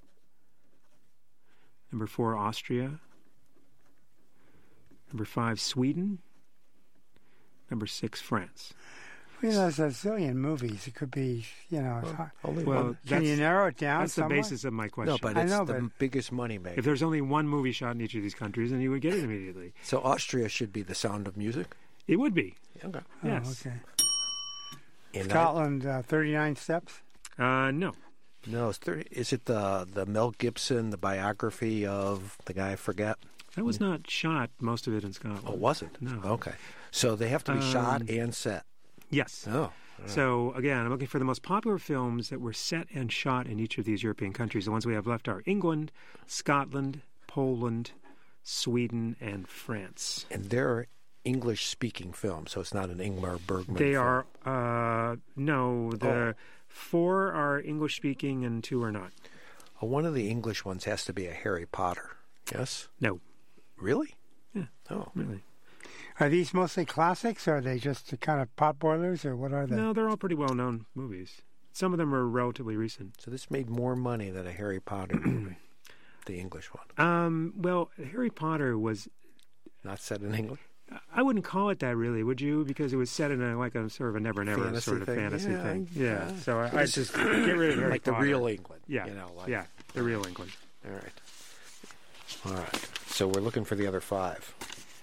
Number four, Austria. Number five, Sweden. Number six, France. You know, there's a zillion movies. It could be, you know. it's hard. Only Well, one. Can you that's- narrow it down That's the somewhat? basis of my question. No, but I it's know, the but- biggest money maker. If there's only one movie shot in each of these countries, then you would get it immediately. So Austria should be The Sound of Music. It would be. Okay. Oh, Yes. okay. And Scotland, uh, thirty-nine Steps? Uh, no. I, no, it's thirty. Is it the the Mel Gibson, the biography of the guy I forget? That was not shot, most of it in Scotland. Oh, was it? No. Okay. So they have to be shot Um, and set. Yes. Oh. So, again, I'm looking for the most popular films that were set and shot in each of these European countries. The ones we have left are England, Scotland, Poland, Sweden, and France. And they're English-speaking films, so it's not an Ingmar Bergman They film. are, uh, no, the four are English-speaking and two are not. Uh, one of the English ones has to be a Harry Potter. Yes? No. Really? Yeah. Oh. Really? Are these mostly classics, or are they just the kind of pot boilers, or what are they? No, they're all pretty well-known movies. Some of them are relatively recent. So this made more money than a Harry Potter movie, the English one. Um, well, Harry Potter was... Not set in England? I wouldn't call it that, really, would you? Because it was set in a like a sort of a never never Fantasy sort of thing. fantasy Yeah, thing. yeah. Yeah. So I, I This just is get rid of Harry like the Potter. real England. Yeah. You know, like, yeah. The real England. All right. All right. So we're looking for the other five.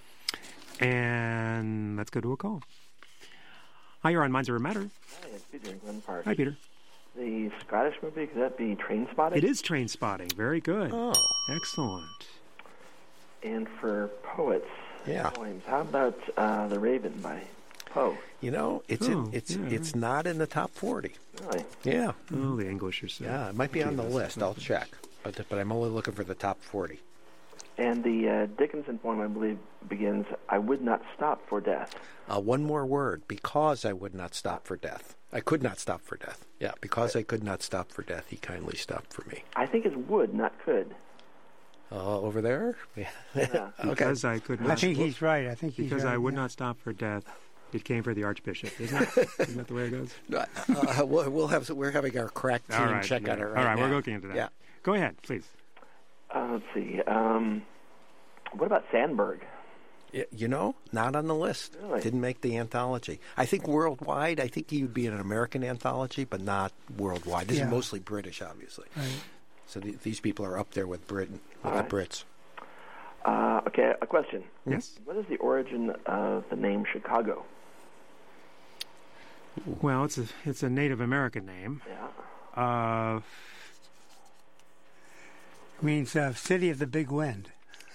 And let's go to a call. Hi, you're on Minds Over Matter. Hi, it's Peter in Glen Park. Hi, Peter. The Scottish movie, could that be Train Spotting? It is Train Spotting. Very good. Oh. Excellent. And for poets, Yeah. poems, how about uh, The Raven by Poe? You know, it's Oh, in, it's yeah, it's not in the top forty. Really? Yeah. Oh, the English are so. Yeah, it might be on the ridiculous. list. I'll check. But but I'm only looking for the top forty. And the uh, Dickinson poem, I believe, begins, I would not stop for death. Uh, one more word. Because I would not stop for death. I could not stop for death. Yeah, because I could not stop for death, he kindly stopped for me. I think it's would, not could. Uh, over there? Yeah. Yeah. Okay. Because I could not. I think he's right. I think he's Because right. I would yeah. not stop for death. It came for the Archbishop, isn't it? Isn't that the way it goes? Uh, uh, we'll, we'll have we're having our crack team All right, check yeah. on it right All right, now. we're looking into that. Yeah. Go ahead, please. Uh, let's see. Um, what about Sandberg? Y- You know, not on the list. Really? Didn't make the anthology. I think worldwide, I think he would be in an American anthology, but not worldwide. This Yeah. is mostly British, obviously. Right. So the, these people are up there with Britain, with All the Brits. Uh, okay, a question. Yes. What is the origin of the name Chicago? Well, it's a it's a Native American name. Yeah. Uh, Means uh, City of the Big Wind.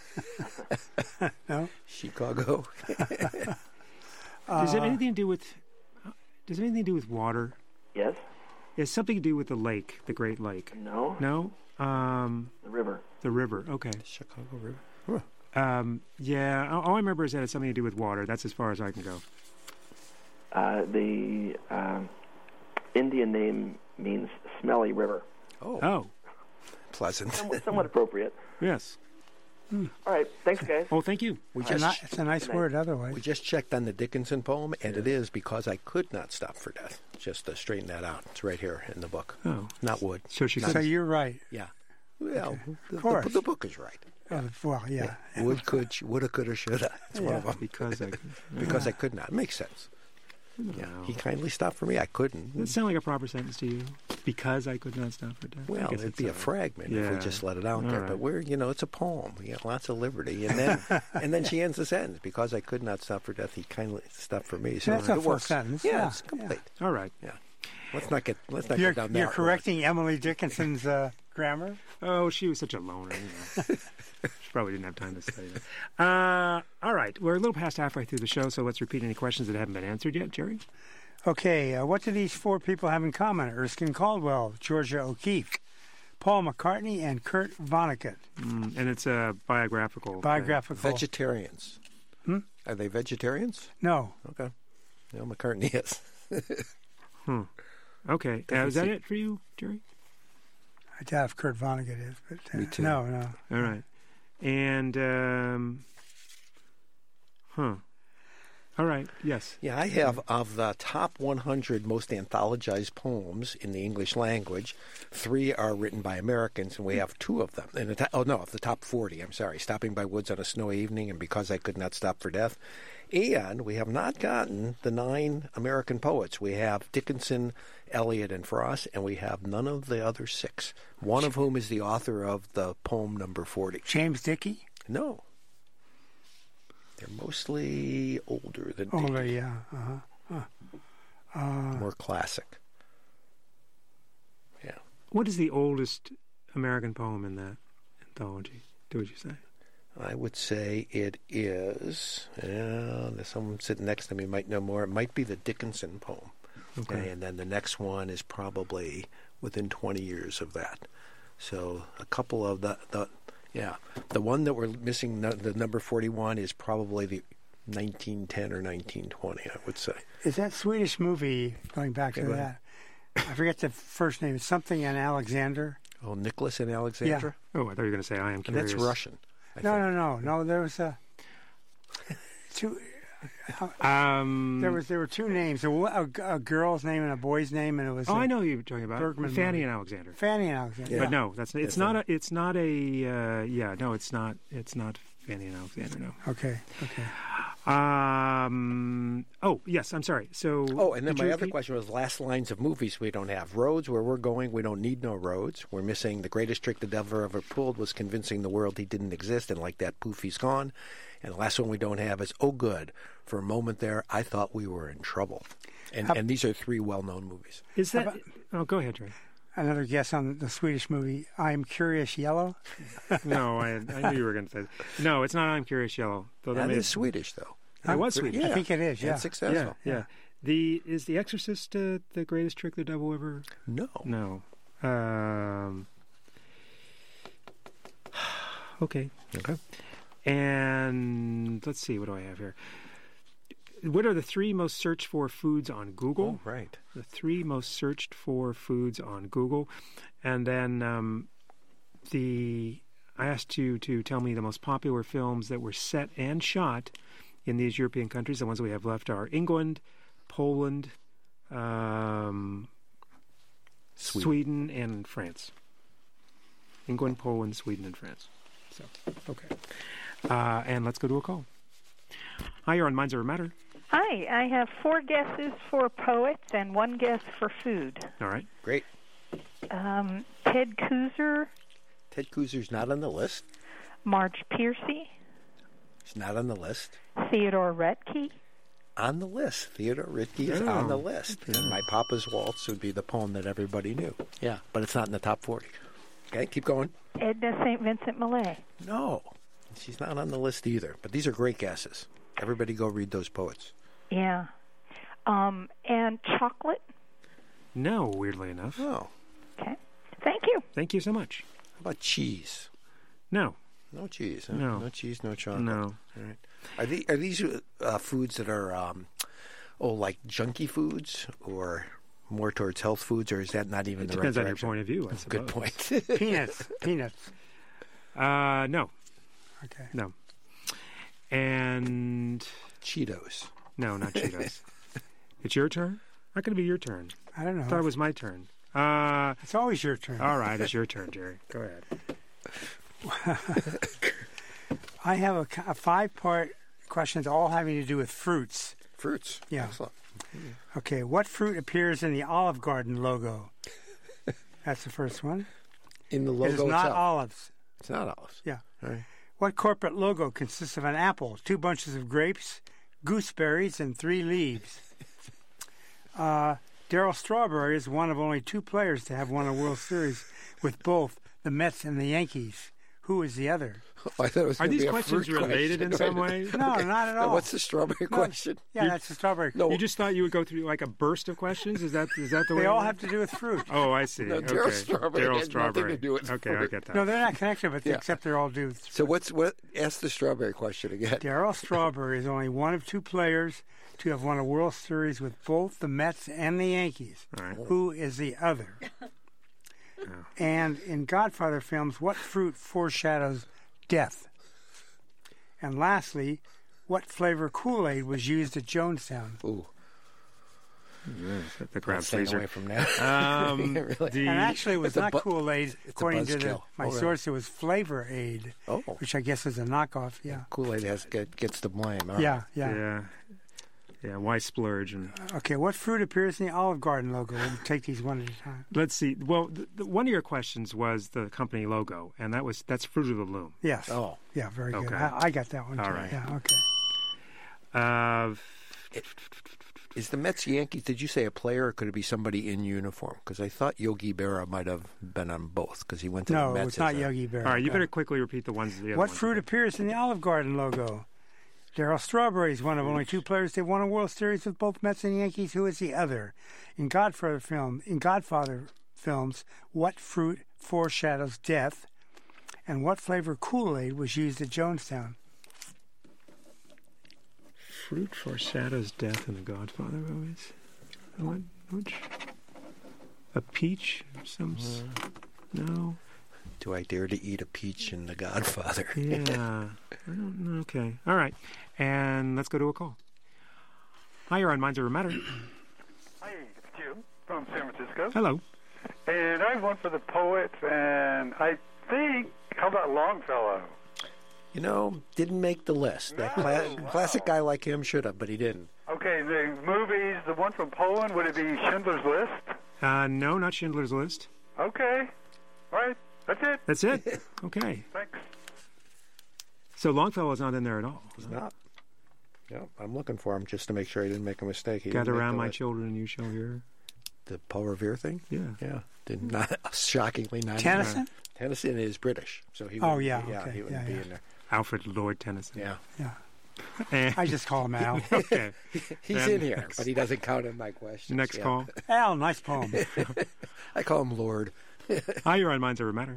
No? Chicago. does it Uh, have anything to do with? Does it have anything to do with water? Yes? It's something to do with the lake, the Great Lake. No? No. Um, The river. the river. Okay. Chicago River. Um, yeah. All all I remember is that it's something to do with water. That's as far as I can go. Uh, the um, Indian name means smelly river. Oh. Oh. Pleasant. Somewhat, somewhat appropriate. Yes. Hmm. All right. Thanks, guys. Oh, thank you. We It's a, just ni- it's a nice word otherwise. we just checked on the Dickinson poem, and it is because I could not stop for death. Just to straighten that out, it's right here in the book. Oh. Not would. So she Not- So you're right. Yeah. Well, the, course. the, the book is right. Uh, well, yeah. Would, could, sh- woulda, coulda, shoulda. It's one of Yeah. them. Because I Because I could not. Makes sense. Yeah. No. He kindly stopped for me. I couldn't. Does it sound like a proper sentence to you? Because I could not stop for death. I Well, guess it'd it's be a all right. fragment if we Yeah. just let it out All there. right. But we're, you know, it's a poem. We got lots of liberty, and then, and then she ends the sentence: "Because I could not stop for death, he kindly stopped for me." So That's it a full works. sentence. Yeah, Yeah, it's complete. All right. Yeah. Let's not get. Let's not You're, go down that you're road. correcting Emily Dickinson's uh, grammar? Oh, she was such a loner. You know. She probably didn't have time to study that. Uh, all right. We're a little past halfway through the show, so let's repeat any questions that haven't been answered yet. Jerry? Okay, uh, what do these four people have in common? Erskine Caldwell, Georgia O'Keeffe, Paul McCartney, and Kurt Vonnegut. Mm, and it's a biographical. Biographical. Vegetarians. Hmm? Are they vegetarians? No. Okay. No, McCartney is. Hmm. Okay. Uh, is that it for you, Jerry? I doubt if Kurt Vonnegut is, but uh, Me too. no, no. All right. And, um, huh. All right. Yes. Yeah, I have of the top one hundred most anthologized poems in the English language, three are written by Americans, and we have two of them. And the to- oh no, of the top forty, I'm sorry, Stopping by Woods on a Snowy Evening and Because I Could Not Stop for Death. And we have not gotten the nine American poets. We have Dickinson, Eliot, and Frost, and we have none of the other six, one of whom is the author of the poem number forty. James Dickey? No. They're mostly older than Older, Dickey. yeah. Uh-huh. Huh. Uh, More classic. Yeah. What is the oldest American poem in that anthology? Do what you say. I would say it is. Uh, there's someone sitting next to me might know more. It might be the Dickinson poem. Okay. And then the next one is probably within twenty years of that. So a couple of the, the yeah, the one that we're missing, no- the number forty-one, is probably the nineteen ten or nineteen twenty, I would say. is that Swedish movie, going back to Okay, go that, I forget the first name, it's something in Alexander? Oh, Nicholas and Alexandra? Oh, I thought you were going to say I am And curious. that's Russian. I No, think. no, no, no, there was a... Two, Um, there was there were two names, a, a, a girl's name and a boy's name, and it was Oh, a I know who you're talking about. Bergman Fanny movie. and Alexander. Fanny and Alexander. But no, that's it's It's not a- a. It's not a. Uh, yeah, no, it's not. It's not Fanny and Alexander. No. Okay, okay. Um. Oh yes, I'm sorry. So. Oh, and then did you my other repeat? question was last lines of movies we don't have. Roads, where we're going, we don't need no roads. We're missing the greatest trick the devil ever pulled was convincing the world he didn't exist, and like that, poof, he's gone. And the last one we don't have is, oh, good. For a moment there, I thought we were in trouble. And, How- and these are three well-known movies. Is How that? about- Oh, go ahead, Trey. Another guess on the Swedish movie, I'm Curious Yellow. No, I, I knew you were going to say. That. No, it's not. I'm Curious Yellow. Though That made is Swedish, though. It was Swedish. Yeah. I think it is, yeah. And successful. Yeah, yeah. The is The Exorcist uh, the greatest trick the devil ever? No. No. Um. Okay. Okay. And let's see. What do I have here? What are the three most searched for foods on Google? Oh, right. The three most searched for foods on Google, and then um, the I asked you to tell me the most popular films that were set and shot in these European countries. The ones we have left are England, Poland, um, Sweden. Sweden, and France. England, Poland, Sweden, and France. So, okay. Uh, and let's go to a call. Hi, you're on Minds Over Matter. Hi, I have four guesses for poets and one guess for food. All right. Great. Um, Ted Kooser, Ted Kooser's not on the list. Marge Piercy, He's not on the list. Theodore Retke. On the list. Theodore Ritke is on the Oh. list. And My Papa's Waltz would be the poem that everybody knew. Yeah, but it's not in the top forty. Okay, keep going. Edna Saint Vincent Millay. No, she's not on the list either. But these are great guesses. Everybody go read those poets. Yeah. Um, and chocolate. No, weirdly enough. Oh, Okay. Thank you. Thank you so much. how about cheese? No. No cheese. Huh? No. No cheese, no chocolate. No. All right. Are, the, are these uh, foods that are, um, oh, like junky foods or more towards health foods, or is that not even It the depends right on your direction? point of view, I suppose. Good point. Peanuts. Peanuts. Uh, no. Okay. No. And Cheetos. No, not Cheetos. It's your turn? How can it be your turn? I don't know. I thought it was my turn. Uh, it's always your turn. All right, it's your turn, Jerry. Go ahead. I have a, a five-part questions all having to do with fruits. Fruits? Yeah. Excellent. Okay, what fruit appears in the Olive Garden logo? That's the first one. In the logo It is not itself. olives. It's not olives. Yeah. All right. What corporate logo consists of an apple, two bunches of grapes, gooseberries, and three leaves? Uh, Darryl Strawberry is one of only two players to have won a World Series with both the Mets and the Yankees. Who is the other? I thought it was Are gonna these be a questions fruit related question. in some way? No, not at Now, all. what's the strawberry No, question? Yeah, that's the strawberry. No. You just thought you would go through like a burst of questions? Is that is that the way? They all it have to do with fruit. Oh, I see. No, okay. Darryl Strawberry Darryl has Strawberry. nothing to do with okay, fruit. I get that. No, they're not connected, but Yeah. except they're all due. with So what's what? Ask the strawberry question again. Darryl Strawberry is only one of two players to have won a World Series with both the Mets and the Yankees. All right. Who is the other? And in Godfather films, what fruit foreshadows death? And lastly, what flavor Kool-Aid was used at Jonestown? Ooh. Yes, the crowd Staying pleaser. away from that. Um, Really. the- And actually, it was It's a not bu- Kool-Aid. it's a According to the, buzzkill. my Oh, really? source, it was Flavor Aid, Oh. which I guess is a knockoff. Yeah. Kool-Aid has get, gets the blame. All right. Yeah, yeah. yeah, yeah. Why splurge? And Okay, what fruit appears in the Olive Garden logo? We'll take these one at a time. let's see. Well, the, the, one of your questions was the company logo, and that was that's Fruit of the Loom. Yes. Oh. Yeah, very good. Okay. I, I got that one, too. All right. Yeah, okay. Uh, Is the Mets Yankees? Did you say a player, or could it be somebody in uniform? Because I thought Yogi Berra might have been on both, because he went to No, the Mets. it's not as a- Yogi Berra. all right, you Okay. better quickly repeat the ones. The other What ones. fruit appears in the Olive Garden logo? Darryl Strawberry is one of only two players that won a World Series with both Mets and Yankees. Who is the other? In Godfather film, in Godfather films, what fruit foreshadows death? And what flavor Kool-Aid was used at Jonestown? Fruit foreshadows death in The Godfather movies. What? Which? A peach? Some? s No. Do I dare to eat a peach in The Godfather? Yeah. I don't know. Okay. All right. And let's go to a call. Hi, you're on Minds Over Matter. Hi, it's Jim from San Francisco. Hello. And I have one for the poets, and I think, how about Longfellow? You know, didn't make the list. That cla- wow. classic guy like him should have, but he didn't. Okay, the movies, the one from Poland, would it be Schindler's List? Uh, no, not Schindler's List. Okay. All right, that's it. That's it. Okay. Thanks. So Longfellow's not in there at all. He's not. Yeah, I'm looking for him just to make sure I didn't make a mistake. He didn't Gather make around the my list. children, you shall hear. The Paul Revere thing? Yeah. Yeah. Did not, shockingly not. Tennyson? Tennyson is British, so he Oh, wouldn't yeah, be, yeah, okay, he wouldn't yeah, be yeah. in there. Alfred Lloyd Tennyson. Yeah. Yeah. And- I just call him Al. okay. He's And in here, next- but he doesn't count in my questions. Next yeah. call. Al, nice poem. I call him Lord. Hi, you're on Minds Over Matter.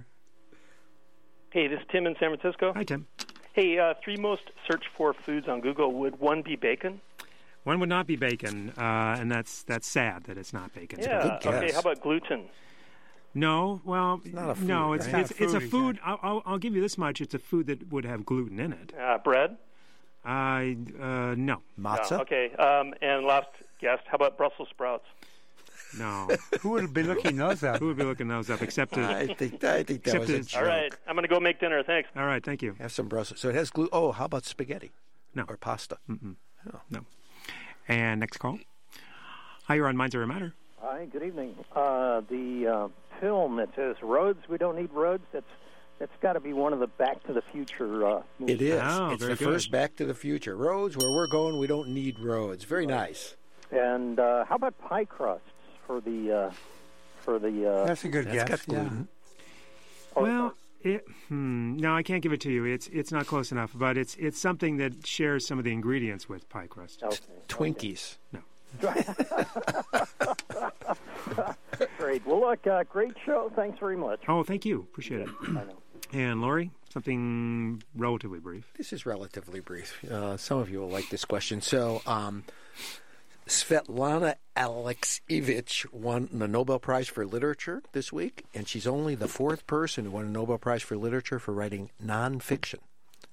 Hey, this is Tim in San Francisco. Hi, Tim. Hey, uh, three most searched for foods on Google. Would one be bacon? One would not be bacon, uh, and that's that's sad that it's not bacon. Yeah. Okay. How about gluten? No, well, not a food, no, it's right? it's, It's not it's a food, food. I'll, I'll, I'll give you this much: it's a food that would have gluten in it. Uh, bread? I uh, no, Matzah? No, okay. Um, and last guest, how about Brussels sprouts? no. Who would be looking those up? Who would be looking those up? Except to, I think I think that Except was a it's- joke. All right. I'm going to go make dinner. Thanks. all right, thank you. Have some Brussels. So it has glue. Oh, how about spaghetti? No. Or pasta? Mm-mm. Oh. No. And next call. Hi, you're on Minds Over Matter. Hi, good evening. Uh, the uh, film that says "Roads, we don't need roads." That's that's got to be one of the Back to the Future uh, movies. It is. Oh, it's very the good. first Back to the Future. Roads, where we're going, we don't need roads. Very nice. And uh, how about pie crusts for the uh, for the? Uh, That's a good That's guess. got gluten. oh, Well, it, hmm, no, I can't give it to you. It's it's not close enough, but it's it's something that shares some of the ingredients with pie crust. Okay. Twinkies. No. Great. Well, look, uh, great show. Thanks very much. Oh, thank you. Appreciate it. I know. And Lori, something relatively brief. This is relatively brief. Uh, some of you will like this question. So, um, Svetlana Alexievich won the Nobel Prize for Literature this week, and she's only the fourth person who won a Nobel Prize for Literature for writing nonfiction.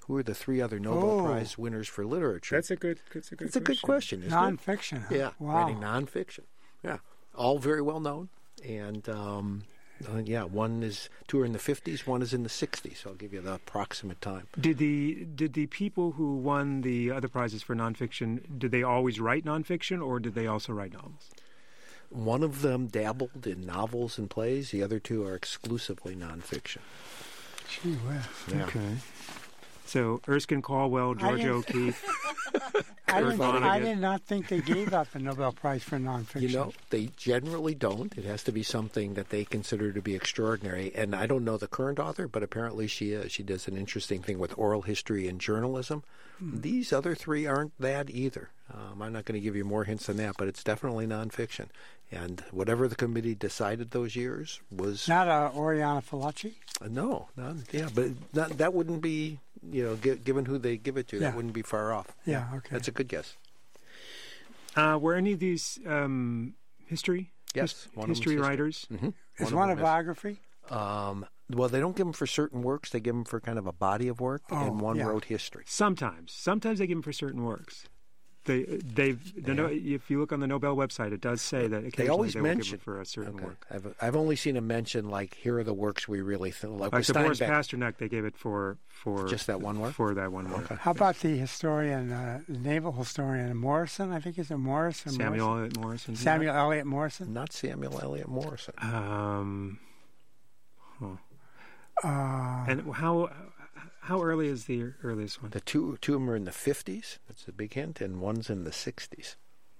Who are the three other Nobel Oh. Prize winners for literature? That's a good. That's a good. It's a good question, isn't Nonfiction. it? huh? Yeah, Wow. writing nonfiction. Yeah, all very well known, and um, uh, yeah, one is two are in the fifties, one is in the sixties. So I'll give you the approximate time. Did the did the people who won the other prizes for nonfiction, did they always write nonfiction, or did they also write novels? One of them dabbled in novels and plays. The other two are exclusively nonfiction. Gee whiz. Yeah. Okay. So Erskine Caldwell, Georgia didn't- O'Keeffe. I, Kurt didn't, I Vonnegut. did not think they gave out the Nobel Prize for nonfiction. You know, they generally don't. It has to be something that they consider to be extraordinary. And I don't know the current author, but apparently she is. She does an interesting thing with oral history and journalism. Hmm. These other three aren't that either. Um, I'm not going to give you more hints than that, but it's definitely nonfiction. And whatever the committee decided those years was Not uh, Oriana Fallaci? uh, no, not yeah, but not, that wouldn't be you know gi- given who they give it to. Yeah. That wouldn't be far off. Yeah, okay. That's a good guess. Uh, were any of these um, history? Yes, his- one of them's history history. writers. Mm-hmm. Is of one a them is. biography? Um, well, they don't give them for certain works. They give them for kind of a body of work, Oh, and one yeah. wrote history. Sometimes, sometimes they give them for certain works. They, they've. The no, if you look on the Nobel website, it does say that occasionally They always they will give mention them for a certain okay. work. I've I've only seen them mention like here are the works we really think like, Like with the Boris Steinbeck. Pasternak, they gave it for for Just that one work? For that one work. Okay. How about the historian, uh, the naval historian Morrison? I think it's a Morrison. Samuel Morrison? Eliot Morrison. Samuel Eliot Morrison. Not Samuel Eliot Morrison. Um. Huh. Uh, And how how early is the earliest one? The two two of them are in the fifties. That's a big hint, and one's in the sixties.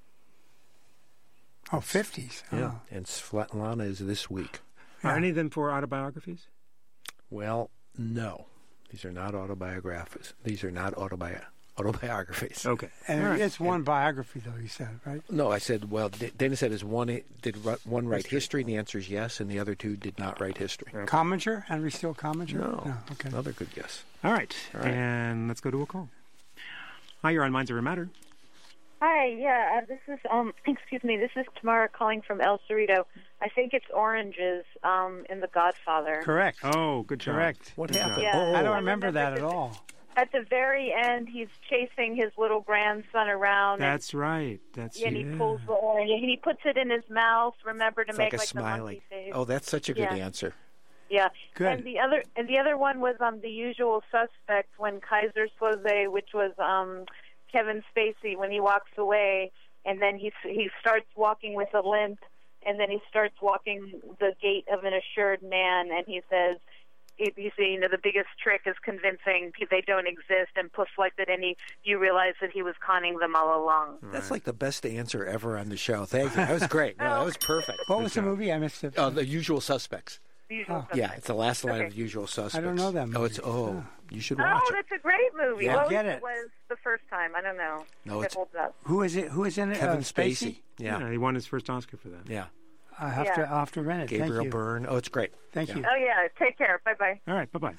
oh, fifties. Yeah, Oh. and Svetlana is this week. Are any of them for autobiographies? Well, no, these are not autobiographies. These are not autobi- autobiographies. Okay. And All right. it's one biography, though, you said, right? No, I said. Well, D- Dana said, "Is one did ru- one write history?" And the answer is yes, and the other two did not write history. Comminger? Henry Steele Comminger? No. Okay. Another good guess. All right. All right. And let's go to a call. Hi, you're on Minds Over Matter. Hi, yeah, uh, this is um, excuse me, this is Tamara calling from El Cerrito. I think it's oranges um, in The Godfather. Correct. Oh, good job. Correct. What Good happened? job. Yeah. Oh, I don't I remember remember that at the- all. At the very end, he's chasing his little grandson around, That's right. That's and, and yeah. he pulls the orange, and he puts it in his mouth. Remember to it's make like a like smiley. the monkey face. Oh, that's such a good Yeah. answer. Yeah. Good. And the other and the other one was um, The Usual Suspect when Kaiser Soze, which was um, Kevin Spacey, when he walks away, and then he he starts walking with a limp, and then he starts walking the gait of an assured man, and he says, you see, you know, the biggest trick is convincing pe- they don't exist, and puss like that, and he, you realize that he was conning them all along. That's like the best answer ever on the show. Thank you. That was great. No, that was perfect. What was the movie? I missed it. Oh, The Usual Suspects. The Usual Oh. Suspect. Yeah, it's the last line Okay. of The Usual Suspects. I don't know that Oh, it's movie. oh, you should Oh, watch it. that's a great movie. Yeah. What Get was, it. was the first time? I don't know. No, If it's- it holds up. Who is it? Who is in it? Kevin uh, Spacey. Yeah. Yeah, he won his first Oscar for that. Yeah. I have Yeah. to. I'll have to rent it. Thank Gabriel you. Byrne. Oh, it's great. Thank Yeah. you. Oh yeah. Take care. Bye bye. All right. Bye bye.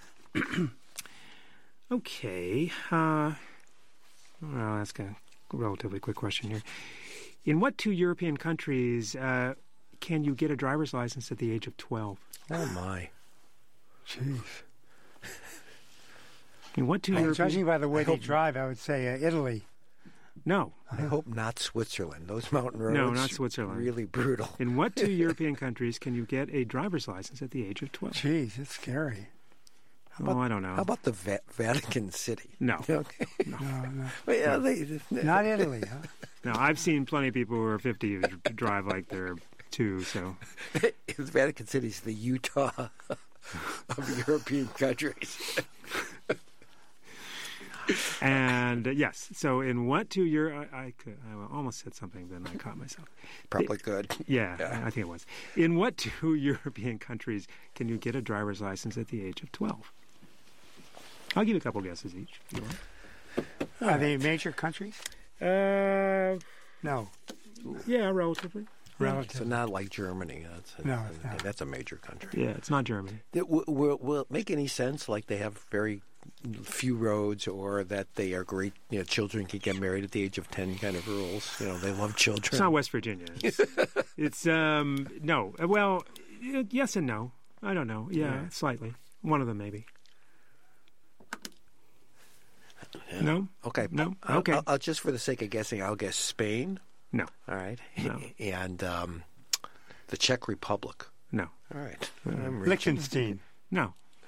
Okay. Uh, well, I'll ask a relatively quick question here. In what two European countries uh, can you get a driver's license at the age of twelve? Oh my. Jeez. In what two Well, European? judging by the way I they hope- drive, I would say uh, Italy. No. I hope not Switzerland. Those mountain roads. No, not Switzerland. Really brutal. In what two European countries can you get a driver's license at the age of twelve? Jeez, it's scary. Oh, I don't know. How about the Va- Vatican City? No. Okay. No, no. But yeah, they, Not Italy, huh? No, I've seen plenty of people who are fifty who d- drive like they're two, so. The Vatican City is the Utah of European countries. And uh, yes, so in what two Euro... I, I, could, I almost said something, then I caught myself. Probably good. Yeah, Yeah. I think it was. In what two European countries can you get a driver's license at the age of twelve? I'll give you a couple guesses each. If you want. Are they major countries? Uh, No. yeah, relatively. Relative. So not like Germany. That's a, No, it's not. that's a major country. Yeah, it's not Germany. It, will, will, will it make any sense? Like they have very few roads, or that they are great. You know, children can get married at the age of ten. Kind of rules. You know, they love children. It's not West Virginia. It's, it's um no. Uh, Well, y- yes and no. I don't know. Yeah, Yeah. slightly. One of them maybe. No. Okay. No. I'll- Okay. I'll, I'll, just for the sake of guessing, I'll guess Spain. No. All right. No. And um, the Czech Republic. No. All right. Mm. I'm reaching. Liechtenstein. No.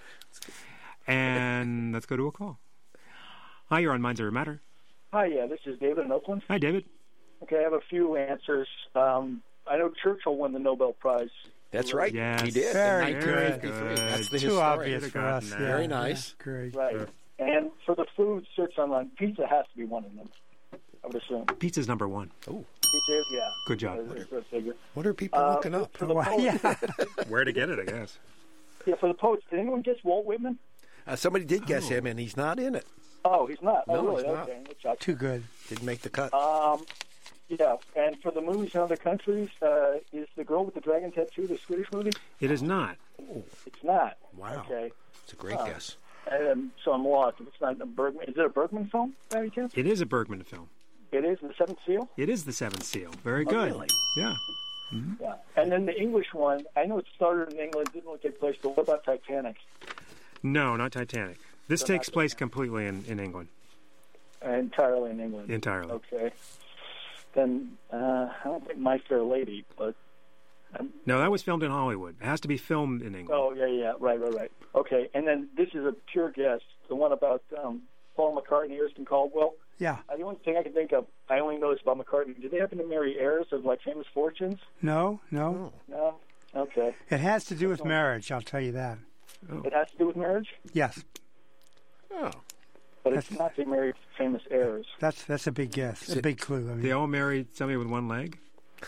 And let's go to a call. Hi, you're on Minds Over Matter. Hi, yeah, this is David in Oakland. Hi, David. Okay, I have a few answers. Um, I know Churchill won the Nobel Prize. That's right. Yes. He did. Very in good. nineteen fifty-three. That's the Too historian. obvious for us. Yeah, Very yeah, nice. great. Right. And for the food, search online, pizza has to be one of them, I would assume. Pizza's number one. Oh. Pizza is, yeah. Good job. That's a figure. What are people Uh, looking up? For the poets, yeah. Where to get it, I guess. yeah, for the poets, did anyone guess Walt Whitman? Uh, somebody did guess Oh. him, and he's not in it. Oh, he's not. No, oh, really? he's not. Okay. Good job. Too good. Didn't make the cut. Um, yeah, and for the movies in other countries, uh, is The Girl with the Dragon Tattoo the Swedish movie? It is not. It's not. Wow. Okay. It's a great Oh. guess. Um, so I'm lost. If it's not a Bergman, is it a Bergman film, by any chance? It is a Bergman film. It is The Seventh Seal? It is The Seventh Seal. Very Oh, good. really? Yeah. Yeah. And then the English one, I know it started in England, didn't really take place, but what about Titanic? No, not Titanic. This So takes not place completely in, in England. Entirely in England. Entirely. Okay. Then uh, I don't think My Fair Lady, but um, No, that was filmed in Hollywood. It has to be filmed in England. oh yeah, yeah, right, right, right. Okay, and then this is a pure guess. The one about um, Paul McCartney, Erskine Caldwell. Yeah. Uh, the only thing I can think of, I only know this about McCartney. Did they happen to marry heirs of like famous fortunes? No, no. No. Okay. It has to do with marriage, I'll tell you that. It has to do with marriage, Yes. Oh. but it's not they married famous heirs. That's that's a big guess, a big clue. I mean, They all married somebody with one leg?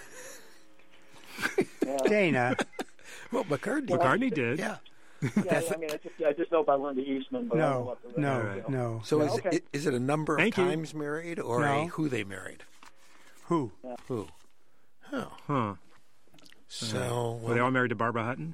Dana. Well, McCartney. McCartney did. Yeah. Yeah, I mean, I just, I just know about Linda Eastman. But I don't know No, about the no, rest. no. So Yeah, is okay. it, is it a number of Thank you. times married or No. a who they married? Who? Who? Oh. Huh. So Were they all married to Barbara Hutton?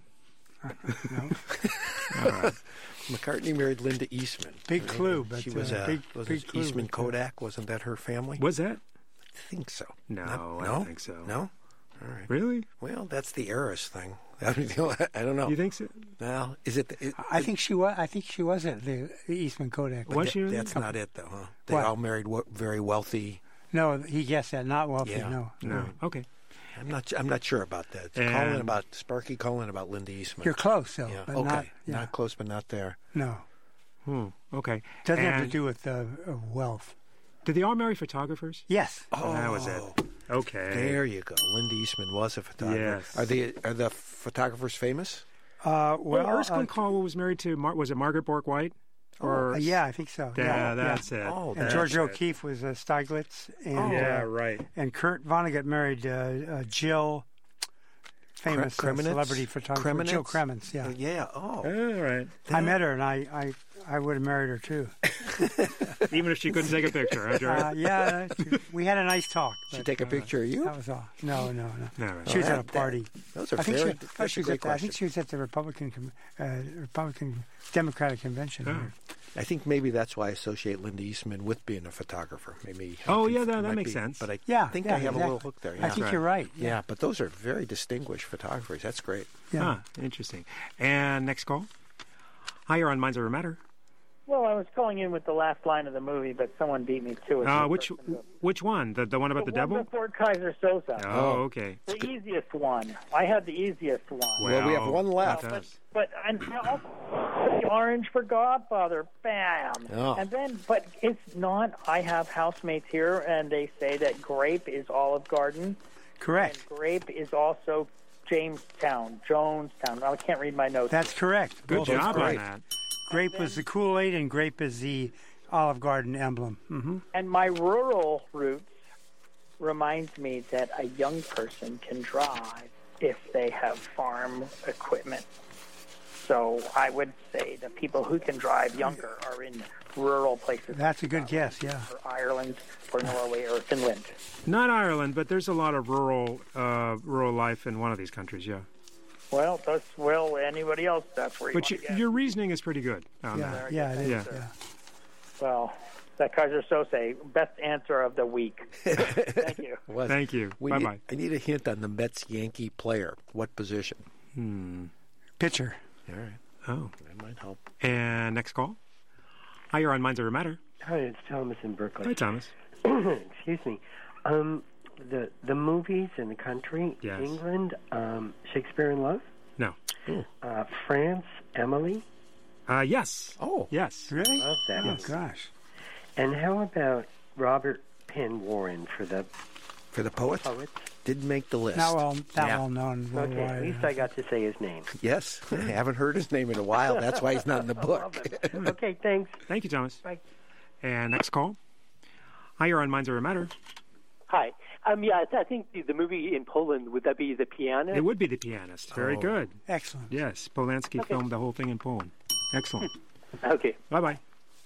No. All right. McCartney married Linda Eastman. Big Right? clue, but she was uh, uh, big, was big it clue. Eastman but, uh, Kodak. Wasn't that her family? Was that? I think so. No, Not- I no? don't think so. No. All right. Really? Well, that's the heiress thing. I don't know. You think so? Well, is it? it I think she was. I think she was at the, the Eastman Kodak. Was that- she really? That's not it, though, huh? They What? all married wo- very wealthy. No, he guessed that. Not wealthy. Yeah. No. No. Okay. I'm not. I'm not sure about that. And- Calling about Sparky calling about Linda Eastman. You're close, though. Yeah. But okay. Not, yeah. Not close, but not there. No. Hmm. Okay. Doesn't have to And do with uh, uh, wealth. Did they all marry photographers? Yes. Oh, that was it. Okay. There you go. Linda Eastman was a photographer. Yes. Are the are the photographers famous? Uh, well, Well, Erskine uh, Caldwell was married to, Mar- was it Margaret Bork White? Or uh, yeah, I think so. Yeah, yeah, that's yeah. it. Oh, And That's George it. O'Keeffe was uh, Stieglitz, and Oh, yeah, uh, right. and Kurt Vonnegut married uh, uh, Jill, famous uh, Kremenetz? celebrity photographer Jill Kremenetz? Kremens. Yeah, Uh, yeah. Oh. All right. I met her, and I, I, I would have married her too. Even if she couldn't take a picture, huh, Jerry? Uh, yeah, we had a nice talk. She but, take a uh, picture of you? That was all. No, no, no. All right. She was Oh, at a that- party. Those are I think very. she, oh, that's she a was great at the, I question. think she was at the Republican com- uh, Republican Democratic convention. Oh. here. I think maybe that's why I associate Linda Eastman with being a photographer. Maybe. Oh, I yeah, think that- it that might makes be, sense. But I Yeah, think yeah, I have a little exactly. hook there. I Yeah. think right. you're right. Yeah, but those are very distinguished photographers. That's great. Yeah. Huh, interesting. And next call. Hi, you're on Minds Over Matter. Well, I was calling in with the last line of the movie, but someone beat me to it. Uh, which which one? The the one about the, the one devil? before Kaiser Sosa. Oh, okay. The easiest one. I had the easiest one. Well, we have one left. Fantastic. But and also the orange for Godfather, bam. Oh. And then, but it's not. I have housemates here, and they say that grape is Olive Garden. Correct. And grape is also Jamestown, Jonestown. I can't read my notes. That's correct. Good Both are job on correct. that. Grape was the Kool-Aid, and grape is the Olive Garden emblem. Mm-hmm. And my rural roots reminds me that a young person can drive if they have farm equipment. So I would say the people who can drive younger are in rural places. That's a good guess, yeah. Or Ireland, or Norway, or Finland. Not Ireland, but there's a lot of rural uh, rural life in one of these countries, yeah. Well, that's well. Anybody else? That's where you But want you, to get. your reasoning is pretty good. on Yeah, that. yeah, it is. Yeah. Yeah. Well, that Kaiser Sose, best answer of the week. Thank you. Was. Thank you. We Bye need- bye. I need a hint on the Mets Yankee player. What position? Hmm. Pitcher. All right. Oh. That might help. And next call. Hi, you're on Minds Over Matter. Hi, it's Thomas in Berkeley. Hi, Thomas. Excuse me. Um, the the movies in the country, Yes. England, um, Shakespeare in Love. No. Uh, France, Emily. Uh, yes. Oh, yes. Really? Love that. Oh, movie. gosh. And how about Robert Penn Warren for the For the poet? poets? Didn't make the list. Not well, not Yeah. well known. Okay, at worldwide. least I got to say his name. Yes, I haven't heard his name in a while. That's why he's not in the book. Okay, thanks. Thank you, Thomas. Bye. And next call. Hi, you're on Minds Over Matter. Hi. Um, yeah, I, th- I think the, the movie in Poland, would that be The Pianist? It would be The Pianist. Very Oh. good. Excellent. Yes, Polanski Okay. filmed the whole thing in Poland. Excellent. Okay. Bye-bye.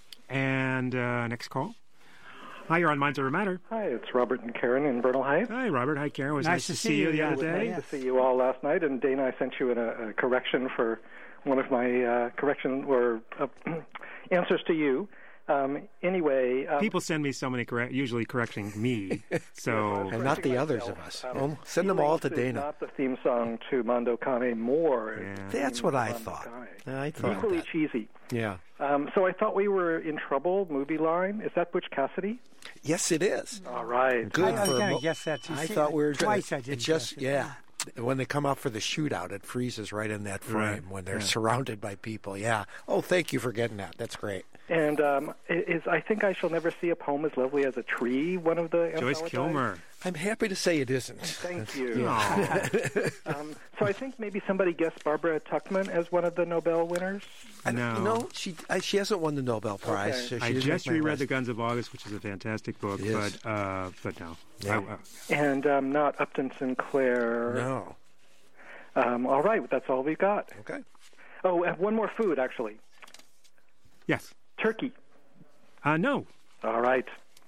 And uh, next call. Hi, you're on Minds Over Matter. Hi, it's Robert and Karen in Vernal Heights. Hi, Robert. Hi, Karen. It was nice, Nice to see see you you, the yeah. other day. Nice to see you all last night, and Dana, I sent you in a, a correction for one of my uh, correction or uh, answers to you. Um, anyway, um, People send me so many, correct, usually correcting me. So And not the others of us. Um, send them all to Feelings is Dana. Not the theme song to Mondo Kame more. That's what I thought. I thought Equally that. cheesy. Yeah. Um, so I thought we were in trouble. Movie line. Is that Butch Cassidy? Yes, it is. All right. Good I was for a gonna mo- guess that too. I See, thought we were twice I It didn't just guess it. yeah. When they come out for the shootout, it freezes right in that frame Right. when they're Yeah. surrounded by people. Yeah. Oh, thank you for getting that. That's great. And um, is I think I shall never see a poem as lovely as a tree. One of the Joyce anthologies? Kilmer. I'm happy to say it isn't. Thank you. Aw. um, so I think maybe somebody guessed Barbara Tuchman as one of the Nobel winners. I, No. no, she I, she hasn't won the Nobel Prize. Okay. So she I didn't just make my reread The list. Guns of August, which is a fantastic book, Yes. but uh, but no. Yeah. I- uh, And um, not Upton Sinclair. No. Um, all right, that's all we've got. Okay. Oh, and one more food, actually. yes. Turkey. Uh, no. All right.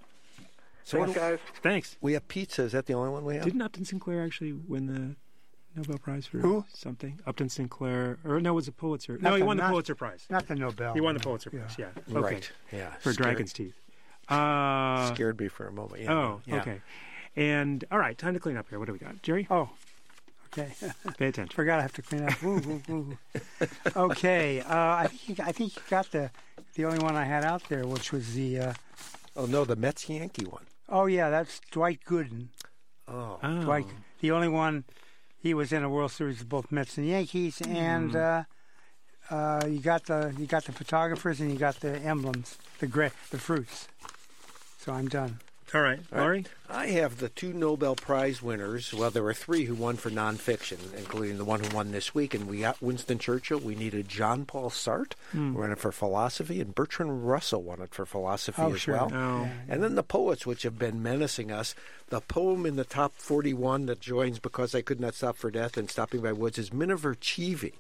So Thanks, what do- guys. Thanks. We have pizza. Is that the only one we have? Didn't Upton Sinclair actually win the Nobel Prize for Who? something? Upton Sinclair, or no, it was a Pulitzer. no, Not he the- won the not- Pulitzer Prize. Not the Nobel. He won the no. Pulitzer Yeah. Prize. Yeah. Okay. Right. Yeah. For Scared- Dragon's Teeth. Uh, Scared me for a moment. Yeah. Oh, Yeah. okay. And all right, time to clean up here. What do we got, Jerry? Oh, okay. Pay attention. Forgot I have to clean up. Woo, woo, woo. Okay, uh, I think you, I think you got the the only one I had out there, which was the. Uh, Oh no, the Mets Yankee one. oh yeah, that's Dwight Gooden. Oh. Oh. Dwight, the only one. He was in a World Series of both Mets and Yankees, and uh, uh, you got the you got the photographers and you got the emblems, the gra- the fruits. So I'm done. All right, All right. Laurie. I have the two Nobel Prize winners. Well, there were three who won for nonfiction, including the one who won this week. And we got Winston Churchill. We needed Jean Paul Sartre, Hmm. who won it for philosophy, and Bertrand Russell won it for philosophy Oh, as sure. well. Oh. And then the poets, which have been menacing us. The poem in the top forty-one that joins Because I Could Not Stop for Death and Stopping by Woods is Miniver Cheevy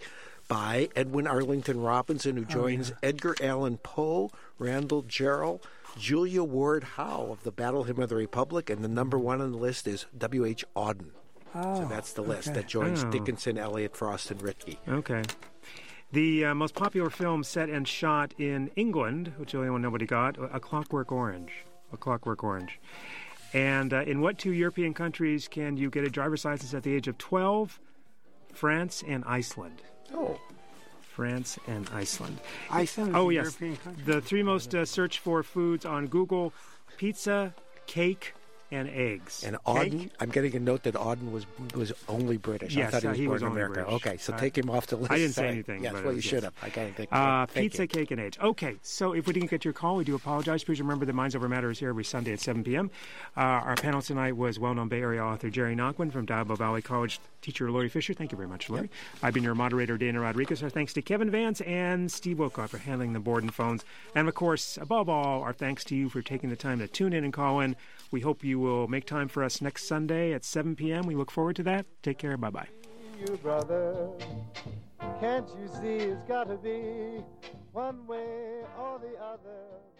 by Edwin Arlington Robinson, who joins Edgar Allan Poe, Randall Jarrell, Julia Ward Howe of the Battle Hymn of the Republic, and the number one on the list is W H Auden. Oh, so that's the list okay. that joins Oh. Dickinson, Eliot, Frost, and Ritke. Okay. The uh, most popular film set and shot in England, which the only one nobody got, A Clockwork Orange. A Clockwork Orange. And uh, in what two European countries can you get a driver's license at the age of twelve? France and Iceland. Oh. France and Iceland. Iceland is Oh, a yes. European country. The three most uh, searched for foods on Google: pizza, cake, and eggs. And Auden, I'm getting a note that Auden was was only British. I Yes, thought he uh, was he born was in only America. British. Okay, so Uh, take him off the list. I didn't say Sorry. anything, Yes, but, well, uh, you should yes. have. I got to think. Uh, thank pizza, you. cake, and age. Okay, so if we didn't get your call, we do apologize. Please remember that Minds Over Matter is here every Sunday at seven p.m. Uh, our panel tonight was well-known Bay Area author Jerry Nachman from Diablo Valley College, teacher Laurie Fisher. Thank you very much, Laurie. I've been your moderator, Dana Rodriguez. Our thanks to Kevin Vance and Steve Wilcott for handling the board and phones. And, of course, above all, our thanks to you for taking the time to tune in and call in. We hope you will make time for us next Sunday at seven p.m. We look forward to that. Take care. Bye-bye. You brother, can't you see it's got to be one way or the other?